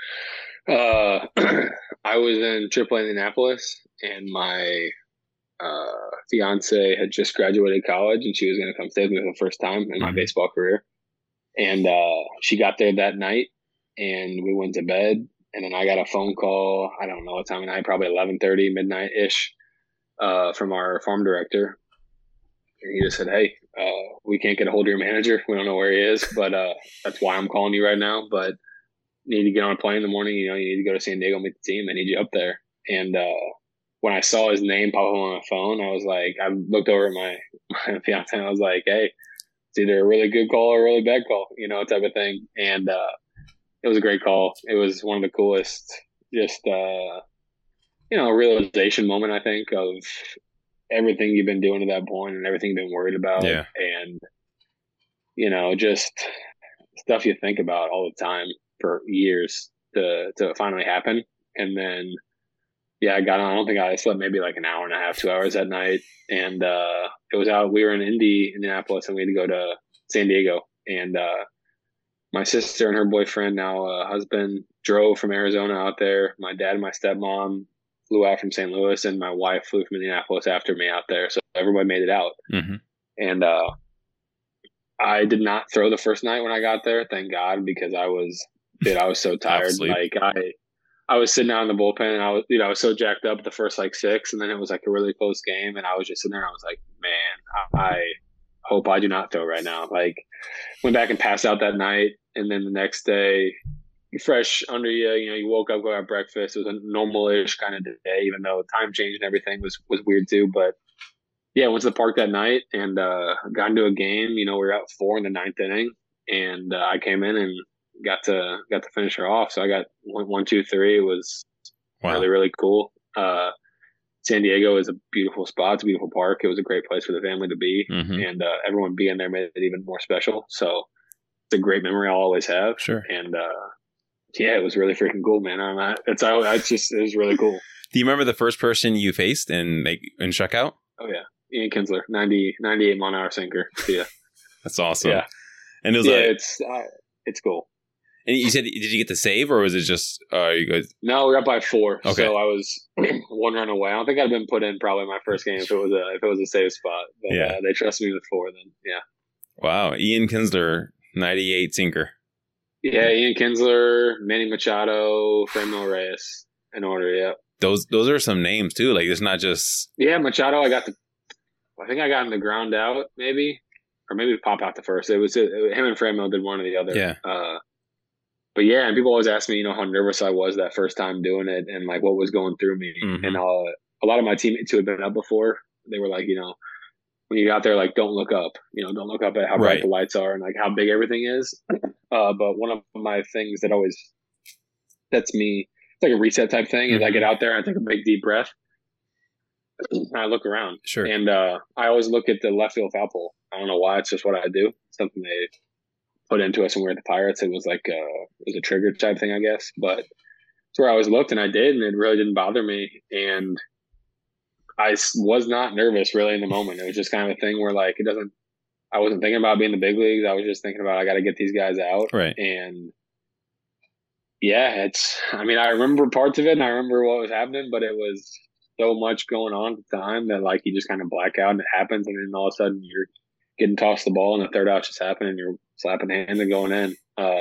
uh, I was in triple A Indianapolis, and my uh, fiance had just graduated college, and she was going to come stay with me for the first time in mm-hmm. my baseball career. And uh, she got there that night, and we went to bed. And then I got a phone call, I don't know what time of night, probably eleven thirty, midnight-ish, uh, from our farm director. And he just said, hey, uh, we can't get a hold of your manager. We don't know where he is, but uh, that's why I'm calling you right now. But you need to get on a plane in the morning. You know, you need to go to San Diego, meet the team. I need you up there. And uh, when I saw his name pop up on my phone, I was like, I looked over at my, my fiance, and I was like, hey, it's either a really good call or a really bad call, you know, type of thing. And uh, it was a great call. It was one of the coolest, just, uh, you know, realization moment, I think, of everything you've been doing to that point and everything you've been worried about. Yeah. And, you know, just stuff you think about all the time for years to, to finally happen. And then, yeah, I got on. I don't think I slept maybe like an hour and a half, two hours that night. And uh, it was out. We were in Indy, Indianapolis, and we had to go to San Diego. And uh, my sister and her boyfriend, now uh, husband, drove from Arizona out there. My dad and my stepmom flew out from Saint Louis, and my wife flew from Indianapolis after me out there. So everybody made it out. Mm-hmm. And uh, I did not throw the first night when I got there, thank God, because I was, dude, I was so tired. Like I. I was sitting out in the bullpen, and I was, you know, I was so jacked up the first like six, and then it was like a really close game, and I was just sitting there, and I was like, man, I, I hope I do not throw right now. Like, went back and passed out that night, and then the next day, fresh under you, you know, you woke up, go have breakfast. It was a normal-ish kind of day, even though time change and everything was was weird too. But yeah, went to the park that night and uh, got into a game. You know, we were out four in the ninth inning, and uh, I came in and got to got to finish her off. So I got one, one two, three. It was wow. really, really cool. Uh, San Diego is a beautiful spot. It's a beautiful park. It was a great place for the family to be. Mm-hmm. And uh, everyone being there made it even more special. So it's a great memory I'll always have. Sure. And uh, yeah, it was really freaking cool, man. I'm not, it's, I, I just, it was really cool. Do you remember the first person you faced in, like, in shutout? Oh, yeah. Ian Kinsler, ninety, ninety-eight mile an hour sinker. Yeah. That's awesome. Yeah. And it was yeah, like, it's, uh, it's cool. And you said, did you get the save, or was it just, uh, you guys? No, we were up by four. Okay. So I was one run away. I don't think I'd been put in probably my first game if it was a, if it was a save spot. But yeah. uh, they trusted me with four then. Yeah. Wow. Ian Kinsler, ninety-eight sinker. Yeah. Ian Kinsler, Manny Machado, Franmil Reyes in order. Yeah. Those, those are some names too. Like, it's not just. Yeah. Machado, I got the, I think I got him the ground out maybe, or maybe pop out the first. It was, it, him and Franmil did one or the other. Yeah. Uh, But yeah, and people always ask me, you know, how nervous I was that first time doing it and like what was going through me. Mm-hmm. And uh, a lot of my teammates who had been up before, they were like, you know, when you get out there, like, don't look up, you know, don't look up at how bright Right. the lights are and like how big everything is. Uh, but one of my things that always sets me, it's like a reset type thing, is I Mhm. get out there and I take a big deep breath and I look around. Sure. And uh, I always look at the left field foul pole. I don't know why. It's just what I do. It's something they put into us when we were at the Pirates. It was like uh, it was a trigger type thing, I guess. But it's where I always looked, and I did, and it really didn't bother me. And I s- was not nervous really in the moment. It was just kind of a thing where like it doesn't. I wasn't thinking about being in the big leagues. I was just thinking about I got to get these guys out. Right. And yeah, it's. I mean, I remember parts of it, and I remember what was happening, but it was so much going on at the time that like you just kind of black out and it happens, and then all of a sudden you're getting tossed the ball and the third out just happened and you're slapping hands and going in. Uh,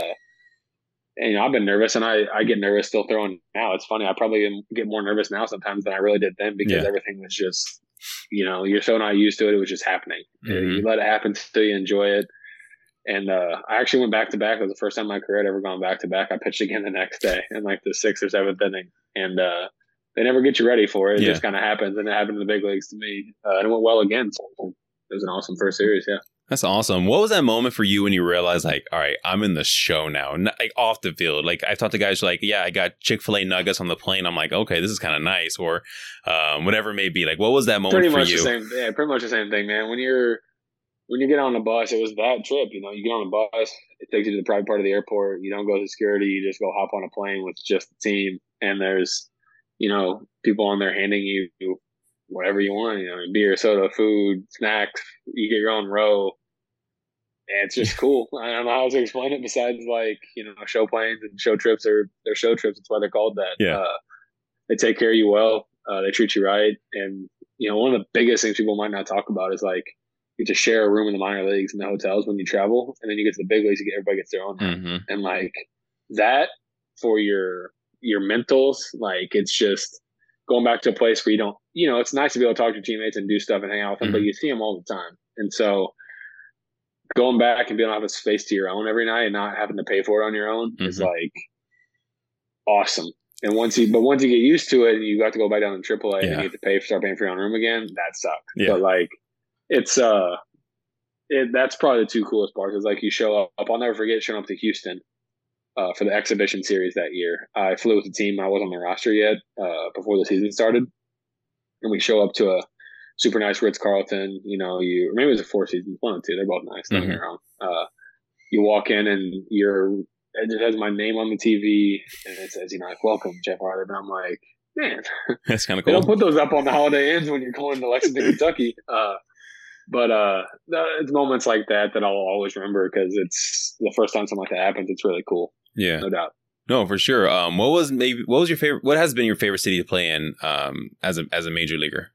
and you know, I've been nervous, and I, I get nervous still throwing now. It's funny. I probably get more nervous now sometimes than I really did then because Yeah. everything was just, you know, you're so not used to it. It was just happening. Mhm. You let it happen till you enjoy it. And uh, I actually went back to back. It was the first time in my career I'd ever gone back to back. I pitched again the next day in like the sixth or seventh inning. And uh, they never get you ready for it. It Yeah. just kind of happens. And it happened in the big leagues to me. Uh, and it went well again. So it was an awesome first series. Yeah. That's awesome. What was that moment for you when you realized, like, all right, I'm in the show now, Not, like off the field? Like, I've talked to guys who are like, yeah, I got Chick-fil-A nuggets on the plane. I'm like, okay, this is kind of nice, or um, whatever it may be. Like, what was that moment Pretty for much you? the same. Yeah, pretty much the same thing, man. When you're when you get on the bus, it was that trip. You know, you get on the bus, it takes you to the private part of the airport. You don't go to security. You just go hop on a plane with just the team, and there's, you know, people on there handing you whatever you want. You know, beer, soda, food, snacks. You get your own row. And it's just cool. I don't know how to explain it besides like, you know, show planes and show trips are they're show trips. That's why they're called that. Yeah. Uh, they take care of you well. Uh, they treat you right. And, you know, one of the biggest things people might not talk about is like you get to share a room in the minor leagues and the hotels when you travel. And then you get to the big leagues, you get everybody gets their own room. Mm-hmm. And like that for your your mentals, like it's just going back to a place where you don't, you know, it's nice to be able to talk to your teammates and do stuff and hang out with them, Mhm. but you see them all the time. And so going back and being able to have a space to your own every night and not having to pay for it on your own is Mhm. like awesome. And once you, but once you get used to it and you got to go back down to triple A and Yeah. you get to pay, start paying for your own room again, that sucks. Yeah. But like, it's, uh, it, that's probably the two coolest parts is like you show up, I'll never forget showing up to Houston, uh, for the exhibition series that year. I flew with the team. I wasn't on the roster yet, uh, before the season started. And we show up to a super nice Ritz Carlton, you know, you, or maybe it was a Four Seasons, one or two. They're both nice. Don't get me wrong. Uh, you walk in and you're, it has my name on the T V and it says, you know, like, welcome, Jeff Harley. And I'm like, man, That's kind of they cool. don't put those up on the Holiday Inns when you're going to Lexington, Kentucky. Uh, but uh, it's moments like that that I'll always remember because it's the first time something like that happens. It's really cool. Yeah. No doubt. No, for sure. Um, what was maybe what was your favorite? What has been your favorite city to play in? Um, as a as a major leaguer.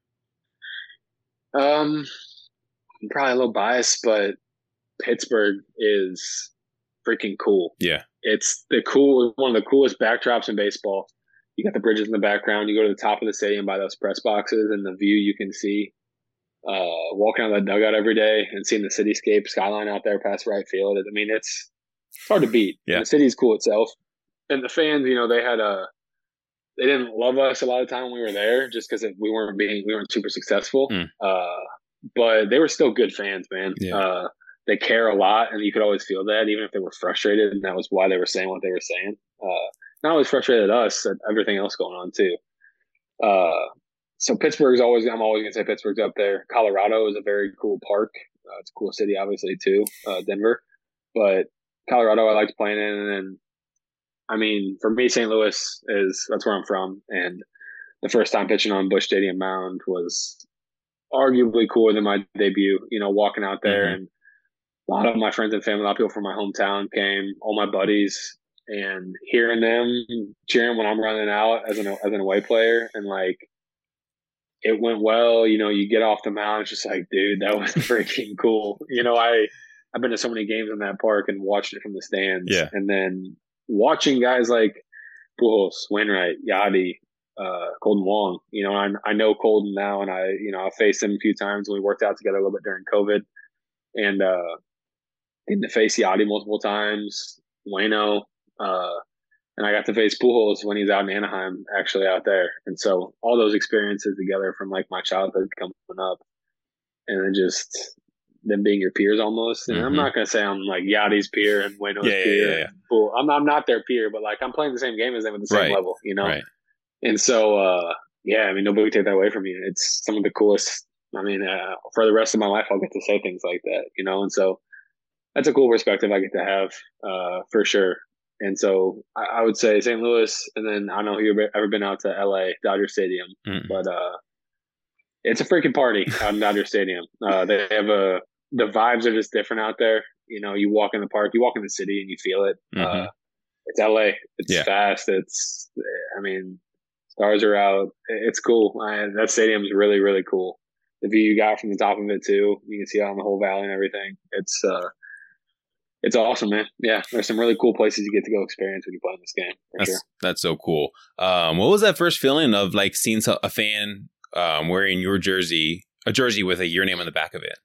Um, I'm probably a little biased, but Pittsburgh is freaking cool. Yeah. It's the cool, one of the coolest backdrops in baseball. You got the bridges in the background. You go to the top of the stadium by those press boxes and the view you can see. Uh, walking out of that dugout every day and seeing the cityscape skyline out there past right field. I mean, it's, it's hard to beat. Yeah. And the city's cool itself. And the fans, you know, they had a, they didn't love us a lot of the time when we were there just because we weren't being, we weren't super successful. Mm. Uh, but they were still good fans, man. Yeah. Uh, they care a lot and you could always feel that even if they were frustrated and that was why they were saying what they were saying. Uh, not always frustrated at us, at everything else going on too. Uh, so Pittsburgh's always, I'm always going to say Pittsburgh's up there. Colorado is a very cool park. Uh, it's a cool city, obviously, too. Uh, Denver. But Colorado, I liked playing in. And I mean, for me, Saint Louis is, that's where I'm from. And the first time pitching on Busch Stadium mound was arguably cooler than my debut, you know, walking out there. Mhm. And a lot of my friends and family, a lot of people from my hometown came, all my buddies, and hearing them cheering when I'm running out as an, as an away player. And like, it went well, you know, you get off the mound, it's just like, dude, that was freaking cool. You know, I, I've been to so many games in that park and watched it from the stands. Yeah. And then watching guys like Pujols, Wainwright, Yadi, uh, Colton Wong, you know, I, I know Colton now and I, you know, I faced him a few times when we worked out together a little bit during COVID and, uh, getting to face Yadi multiple times, Wayno, uh, and I got to face Pujols when he's out in Anaheim, actually out there. And so all those experiences together from like my childhood coming up, and then just them being your peers almost. And mm-hmm. I'm not gonna say I'm like Yachty's peer and Wayno's yeah, peer. Yeah, yeah, yeah. Well, I'm I'm not their peer, but like I'm playing the same game as them at the same right. level, you know. Right. And so, uh, yeah, I mean, nobody can take that away from you. It's some of the coolest. I mean, uh, for the rest of my life, I'll get to say things like that, you know. And so, that's a cool perspective I get to have, uh, for sure. And so, I, I would say Saint Louis, and then I don't know if you've ever been out to L A, Dodger Stadium, mm-hmm. but uh, it's a freaking party out in Dodger Stadium. Uh, they have a the vibes are just different out there. You know, you walk in the park, you walk in the city, and you feel it. Mm-hmm. Uh, it's L A. It's yeah. fast. It's, I mean, stars are out. It's cool. I, that stadium is really, really cool. The view you got from the top of it too, you can see out on the whole valley and everything. It's uh, it's awesome, man. Yeah, there's some really cool places you get to go experience when you play in this game. For that's sure. That's so cool. Um, what was that first feeling of like seeing a fan um, wearing your jersey, a jersey with a your name on the back of it?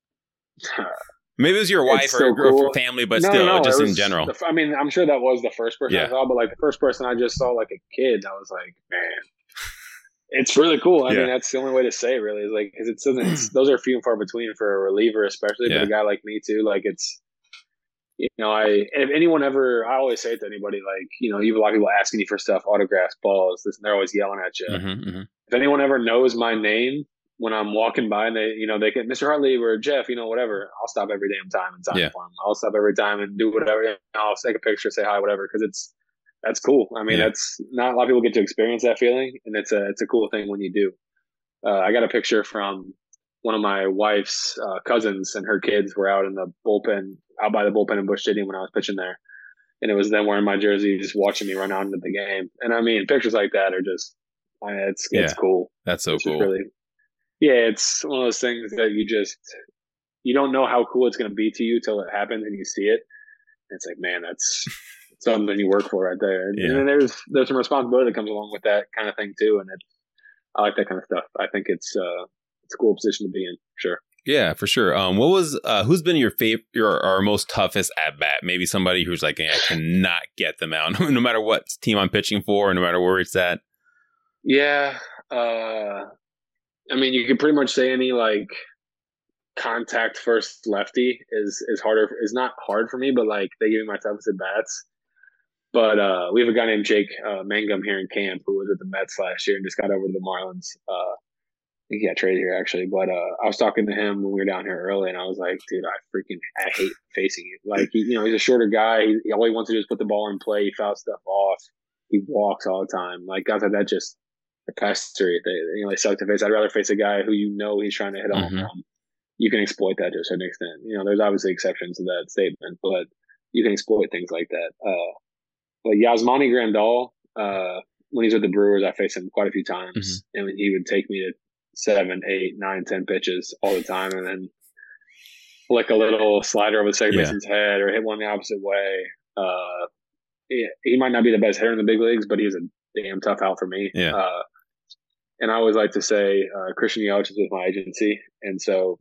Maybe it was your wife so or, cool. or family, but no, still, no, just was, in general. The, I mean, I'm sure that was the first person yeah. I saw, but like the first person I just saw like a kid, I was like, man. It's really cool. I yeah. mean, that's the only way to say it, really, is like, because it's, it's those are few and far between for a reliever, especially yeah. for a guy like me too. Like, it's, you know, I if anyone ever, I always say it to anybody, like, you know, you have a lot of people asking you for stuff, autographs, balls, this, and they're always yelling at you. Mm-hmm, mm-hmm. If anyone ever knows my name when I'm walking by, and they, you know, they get Mister Hartley or Jeff, you know, whatever, I'll stop every damn time and sign yeah. for them. I'll stop every time and do whatever. You know, I'll take a picture, say hi, whatever, because it's. That's cool. I mean, yeah. that's not a lot of people get to experience that feeling, and it's a it's a cool thing when you do. Uh, I got a picture from one of my wife's uh, cousins, and her kids were out in the bullpen, out by the bullpen in Busch Stadium when I was pitching there, and it was them wearing my jersey, just watching me run out into the game. And I mean, pictures like that are just, I mean, it's it's yeah. cool. That's so it's cool. Really, yeah, it's one of those things that you just you don't know how cool it's going to be to you till it happens and you see it. And it's like, man, that's. Something you work for right there. And, yeah. and then there's there's some responsibility that comes along with that kind of thing too. And it, I like that kind of stuff. I think it's uh it's a cool position to be in. Sure. Yeah, for sure. Um, what was uh, who's been your favorite, your our most toughest at bat? Maybe somebody who's like, hey, I cannot get them out, no matter what team I'm pitching for, or no matter where it's at. Yeah, uh, I mean, you could pretty much say any like contact first lefty is is harder is not hard for me, but like they give me my toughest at bats. But uh, we have a guy named Jake uh, Mangum here in camp who was at the Mets last year and just got over to the Marlins. Uh, I think he got traded here actually. But uh, I was talking to him when we were down here early, and I was like, "Dude, I freaking I hate facing you. Like, he, you know, he's a shorter guy. He, he all he wants to do is put the ball in play. He fouls stuff off. He walks all the time. Like guys like that just are pestery. They you know they suck to face. I'd rather face a guy who you know he's trying to hit a home run. You can exploit that to a certain extent. You know, there's obviously exceptions to that statement, but you can exploit things like that. Uh, Like Yasmani Grandal, uh, when he's with the Brewers, I faced him quite a few times, mm-hmm. and he would take me to seven, eight, nine, ten pitches all the time, and then flick a little slider over the second yeah. baseman's head or hit one the opposite way. Uh, he, he might not be the best hitter in the big leagues, but he's a damn tough out for me. Yeah. Uh, and I always like to say uh, Christian Yelich is with my agency, and so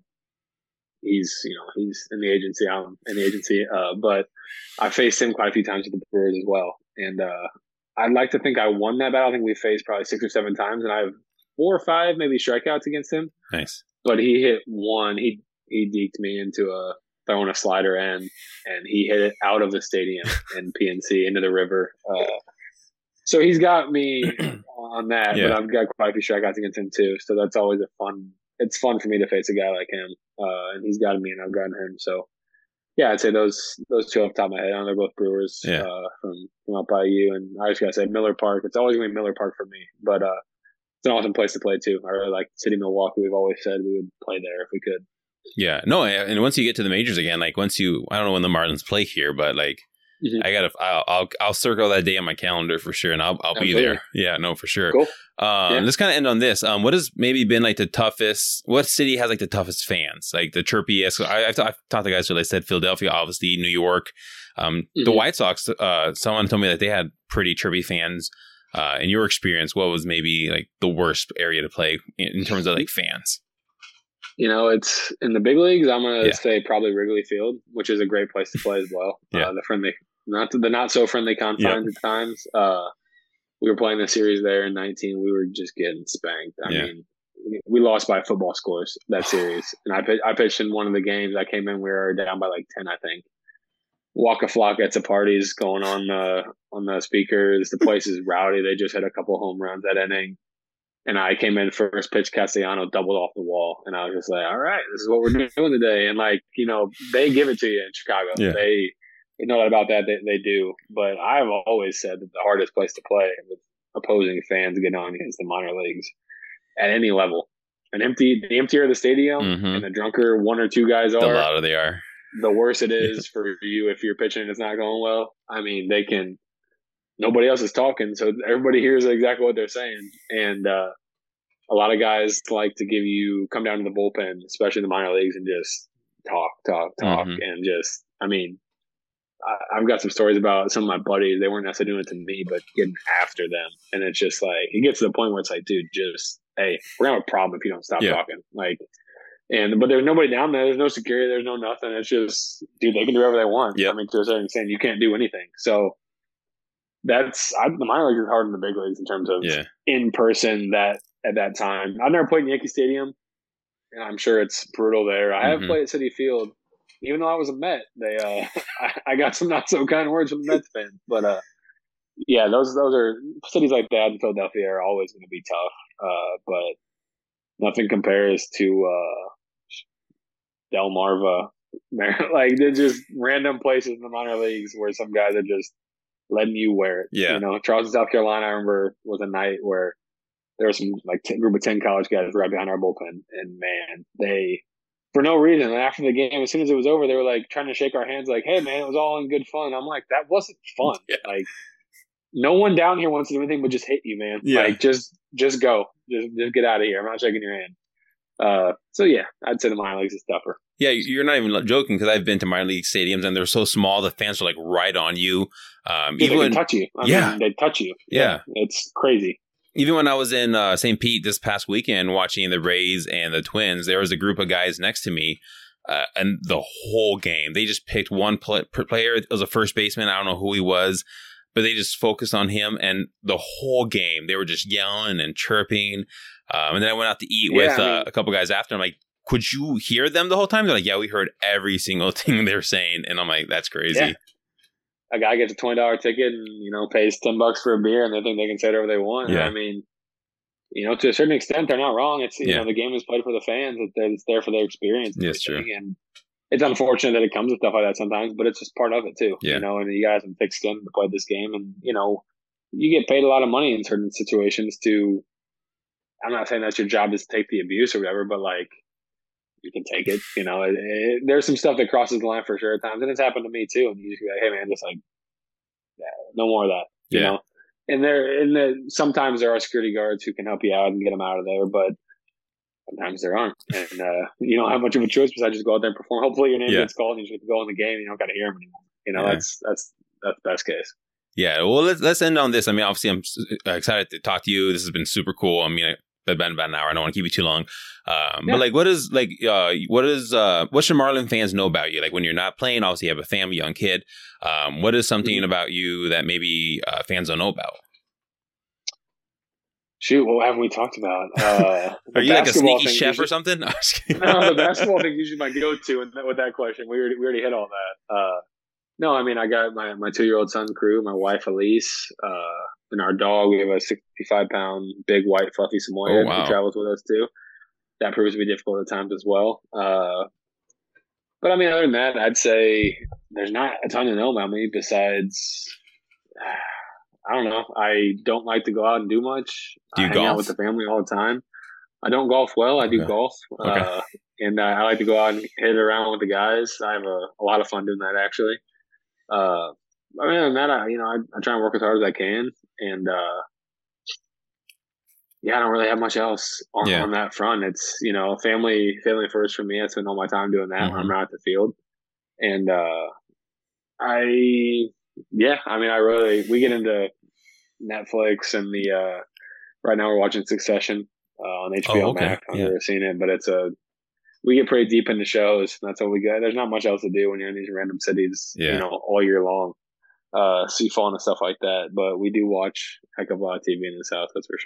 he's you know he's in the agency. I'm in the agency, uh, but. I faced him quite a few times with the Brewers as well. And uh, I'd like to think I won that battle. I think we faced probably six or seven times, and I have four or five maybe strikeouts against him. Nice. But he hit one. He he deked me into a throwing a slider in, and he hit it out of the stadium in P N C into the river. Uh, so he's got me on that, yeah. but I've got quite a few strikeouts against him too. So that's always a fun. It's fun for me to face a guy like him, uh, and he's gotten me, and I've gotten him. So. Yeah, I'd say those those two off the top of my head. I know they're both Brewers yeah. uh, from, from up by you. And I just got to say Miller Park. It's always going to be Miller Park for me. But uh, it's an awesome place to play, too. I really like City Milwaukee. We've always said we would play there if we could. Yeah. No, and once you get to the majors again, like once you – I don't know when the Marlins play here, but like mm-hmm. I got to – I'll I'll I'll circle that day on my calendar for sure, and I'll I'll be there. Yeah, no, for sure. Cool. Um, yeah. Let's kind of end on this. Um, what has maybe been like the toughest? What city has like the toughest fans? Like the chirpiest. I, I've, t- I've talked to guys who like said Philadelphia, obviously New York, um, mm-hmm. the White Sox. Uh, someone told me that they had pretty chirpy fans. Uh, in your experience, what was maybe like the worst area to play in, in terms of like fans? You know, it's in the big leagues. I'm gonna yeah. say probably Wrigley Field, which is a great place to play as well. Yeah. Uh, the friendly, not the not so friendly confines yep. at times. Uh, We were playing the series there in nineteen. We were just getting spanked. I yeah. mean, we lost by football scores that series. And I I pitched in one of the games. I came in, we were down by like ten, I think. Waka Flocka parties going on the on the speakers. The place is rowdy. They just hit a couple home runs that inning. And I came in first pitch, Castellano doubled off the wall. And I was just like, all right, this is what we're doing today. And like, you know, they give it to you in Chicago. Yeah. They, you know about that, they, they do. But I've always said that the hardest place to play with opposing fans getting on against the minor leagues at any level. An empty, the emptier the stadium mm-hmm. and the drunker one or two guys are, the louder they are, the worse it is for you if you're pitching and it's not going well. I mean, they can, nobody else is talking, so everybody hears exactly what they're saying. And uh, a lot of guys like to give you, come down to the bullpen, especially in the minor leagues, and just talk, talk, talk. Mm-hmm. And just, I mean, I, I've got some stories about some of my buddies. They weren't necessarily doing it to me, but getting after them. And it's just like, it gets to the point where it's like, dude, just, hey, we're going to have a problem if you don't stop yeah. talking. Like, And but there's nobody down there. There's no security. There's no nothing. It's just, dude, they can do whatever they want. Yep. I mean, to a certain extent, you can't do anything. So that's I, the minor leagues is harder than the big leagues in terms of yeah. in person. That at that time, I've never played in Yankee Stadium, and I'm sure it's brutal there. I mm-hmm. have played at Citi Field, even though I was a Met. They, uh, I, I got some not so kind words from the Mets fans, but uh, yeah, those those are cities like that in Philadelphia are always going to be tough. Uh, but nothing compares to. Uh, Delmarva, like they're just random places in the minor leagues where some guys are just letting you wear it. Yeah, you know, Charleston, South Carolina. I remember was a night where there was some like ten, group of ten college guys right behind our bullpen, and man, they for no reason. And after the game, as soon as it was over, they were like trying to shake our hands, like, "Hey, man, it was all in good fun." I'm like, "That wasn't fun. Yeah. Like, no one down here wants to do anything but just hit you, man. Yeah. Like, just just go, just just get out of here. I'm not shaking your hand." Uh, so yeah, I'd say the minor leagues is tougher. Yeah, you're not even joking because I've been to minor league stadiums and they're so small. The fans are like right on you. Um, yeah, even they when, can touch you. I yeah, mean, they touch you. Yeah. yeah, it's crazy. Even when I was in uh, Saint Pete this past weekend watching the Rays and the Twins, there was a group of guys next to me, uh, and the whole game they just picked one play- player. It was a first baseman. I don't know who he was, but they just focused on him, and the whole game they were just yelling and chirping. Um, and then I went out to eat yeah, with I mean, uh, a couple guys after. I'm like, could you hear them the whole time? They're like, yeah, we heard every single thing they're saying. And I'm like, that's crazy. Yeah. A guy gets a twenty dollars ticket and, you know, pays ten bucks for a beer and they think they can say whatever they want. Yeah. I mean, you know, to a certain extent, they're not wrong. It's, you yeah. know, the game is played for the fans. It's there for their experience. Yes, true. And it's unfortunate that it comes with stuff like that sometimes, but it's just part of it too. Yeah. You know, and you guys have thick skin to play this game. And, you know, you get paid a lot of money in certain situations to, I'm not saying that's your job is to take the abuse or whatever, but like you can take it. You know, it, it, there's some stuff that crosses the line for sure at times, and it's happened to me too. And you just be like, "Hey, man, just like, yeah, no more of that." You yeah. know, and there, and the, sometimes there are security guards who can help you out and get them out of there, but sometimes there aren't, and uh, you don't have much of a choice besides just go out there and perform. Hopefully, your name yeah. gets called and you get to go in the game. And you don't got to hear them anymore. You know, yeah. that's that's that's the best case. Yeah. Well, let's let's end on this. I mean, obviously, I'm excited to talk to you. This has been super cool. I mean. I, It's been about an hour. I don't want to keep you too long. Um, yeah. But like, what is like, uh, what is, uh, what should Marlin fans know about you? Like when you're not playing, obviously you have a family, young kid. Um, what is something mm-hmm. about you that maybe uh, fans don't know about? Shoot, what haven't we talked about? Uh, Are you like a sneaky chef usually, or something? No, no, the basketball thing usually my go-to and with that question. We already, we already hit all that. Uh, no, I mean, I got my, my two-year-old son, Crew, my wife, Elise, uh, and our dog. We have a sixty-five pound big white fluffy Samoyed oh, wow. who travels with us too. That proves to be difficult at times as well. Uh, but I mean, other than that, I'd say there's not a ton to know about me besides, I don't know. I don't like to go out and do much. Do you I golf? hang out with the family all the time. I don't golf well. I okay. do golf. Okay. Uh, and uh, I like to go out and hit it around with the guys. I have a, a lot of fun doing that actually. Uh, I mean, other than that, I, you know, I, I try and work as hard as I can. And, uh, yeah, I don't really have much else on, yeah. on that front. It's, you know, family, family first for me. I spend all my time doing that mm-hmm. when I'm not at the field. And, uh, I, yeah, I mean, I really, we get into Netflix and the, uh, right now we're watching Succession, uh, on H B O oh, okay. Max. I've yeah. never seen it, but it's a, we get pretty deep into shows. And that's what we get. There's not much else to do when you're in these random cities, yeah. you know, all year long. Uh, so you fall into stuff like that, but we do watch a heck of a lot of T V in the South, that's for sure.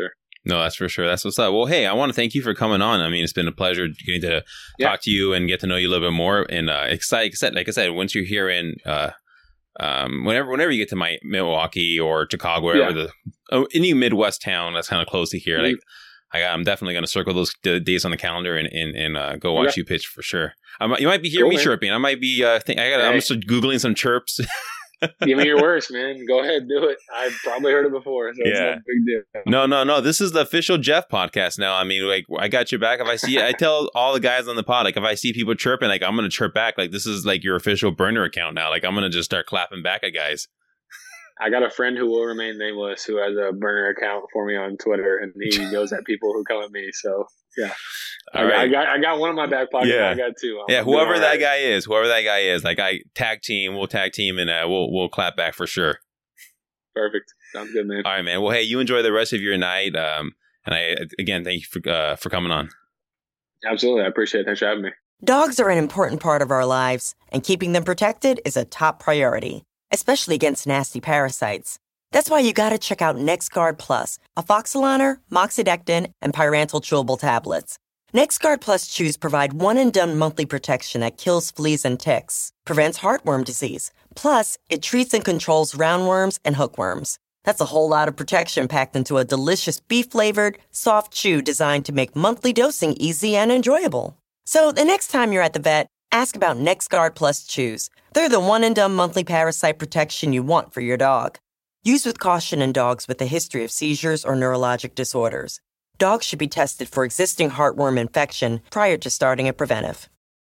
No, that's for sure. That's what's up. Well, hey, I want to thank you for coming on. I mean, it's been a pleasure getting to yeah. talk to you and get to know you a little bit more. And uh, excited, like I said, once you're here in, uh, um, whenever whenever you get to my Milwaukee or Chicago, wherever yeah. the oh, any Midwest town that's kind of close to here, mm-hmm. like I, I'm definitely going to circle those d- days on the calendar and and, and uh, go watch okay. you pitch for sure. I might, you might be hearing cool, me man. chirping. I might be. Uh, think, I got. Hey. I'm just googling some chirps. Give me your worst, man. Go ahead, do it. I've probably heard it before, so yeah. it's not a big deal. No, no, no. This is the official Jeff podcast now. I mean, like, I got your back. If I see, I tell all the guys on the pod, like, if I see people chirping, like, I'm gonna chirp back. Like, this is like your official burner account now. Like, I'm gonna just start clapping back at guys. I got a friend who will remain nameless who has a burner account for me on Twitter, and he goes at people who come at me. So yeah, I, right. I got I got one in my back pocket. Yeah, I got two. I'm yeah, whoever that right. guy is, whoever that guy is, like I tag team, we'll tag team, and uh, we'll we'll clap back for sure. Perfect. Sounds good, man. All right, man. Well, hey, you enjoy the rest of your night. Um, and I again thank you for uh, for coming on. Absolutely, I appreciate it. Thanks for having me. Dogs are an important part of our lives, and keeping them protected is a top priority, especially against nasty parasites. That's why you gotta check out NexGard Plus, Afoxolaner, Moxidectin, and Pyrantel chewable tablets. NexGard Plus chews provide one-and-done monthly protection that kills fleas and ticks, prevents heartworm disease. Plus, it treats and controls roundworms and hookworms. That's a whole lot of protection packed into a delicious beef-flavored, soft chew designed to make monthly dosing easy and enjoyable. So the next time you're at the vet, ask about NexGard Plus chews. They're the one-and-done monthly parasite protection you want for your dog. Use with caution in dogs with a history of seizures or neurologic disorders. Dogs should be tested for existing heartworm infection prior to starting a preventive.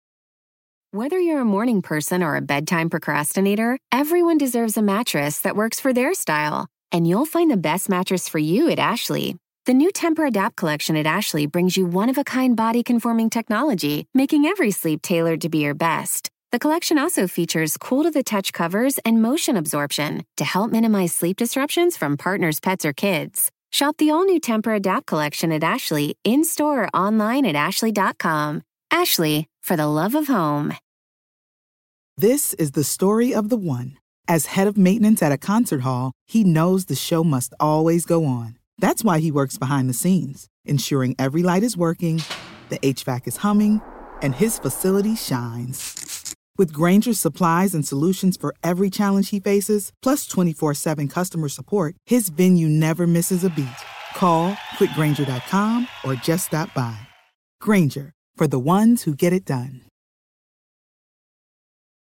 Whether you're a morning person or a bedtime procrastinator, everyone deserves a mattress that works for their style. And you'll find the best mattress for you at Ashley. The new Tempur-Adapt collection at Ashley brings you one-of-a-kind body-conforming technology, making every sleep tailored to be your best. The collection also features cool-to-the-touch covers and motion absorption to help minimize sleep disruptions from partners, pets, or kids. Shop the all-new Tempur-Adapt collection at Ashley, in-store or online at ashley dot com. Ashley, for the love of home. This is the story of the one. As head of maintenance at a concert hall, he knows the show must always go on. That's why he works behind the scenes, ensuring every light is working, the H V A C is humming, and his facility shines. With Grainger's supplies and solutions for every challenge he faces, plus twenty-four seven customer support, his venue never misses a beat. Call quick grainger dot com or just stop by. Grainger, for the ones who get it done.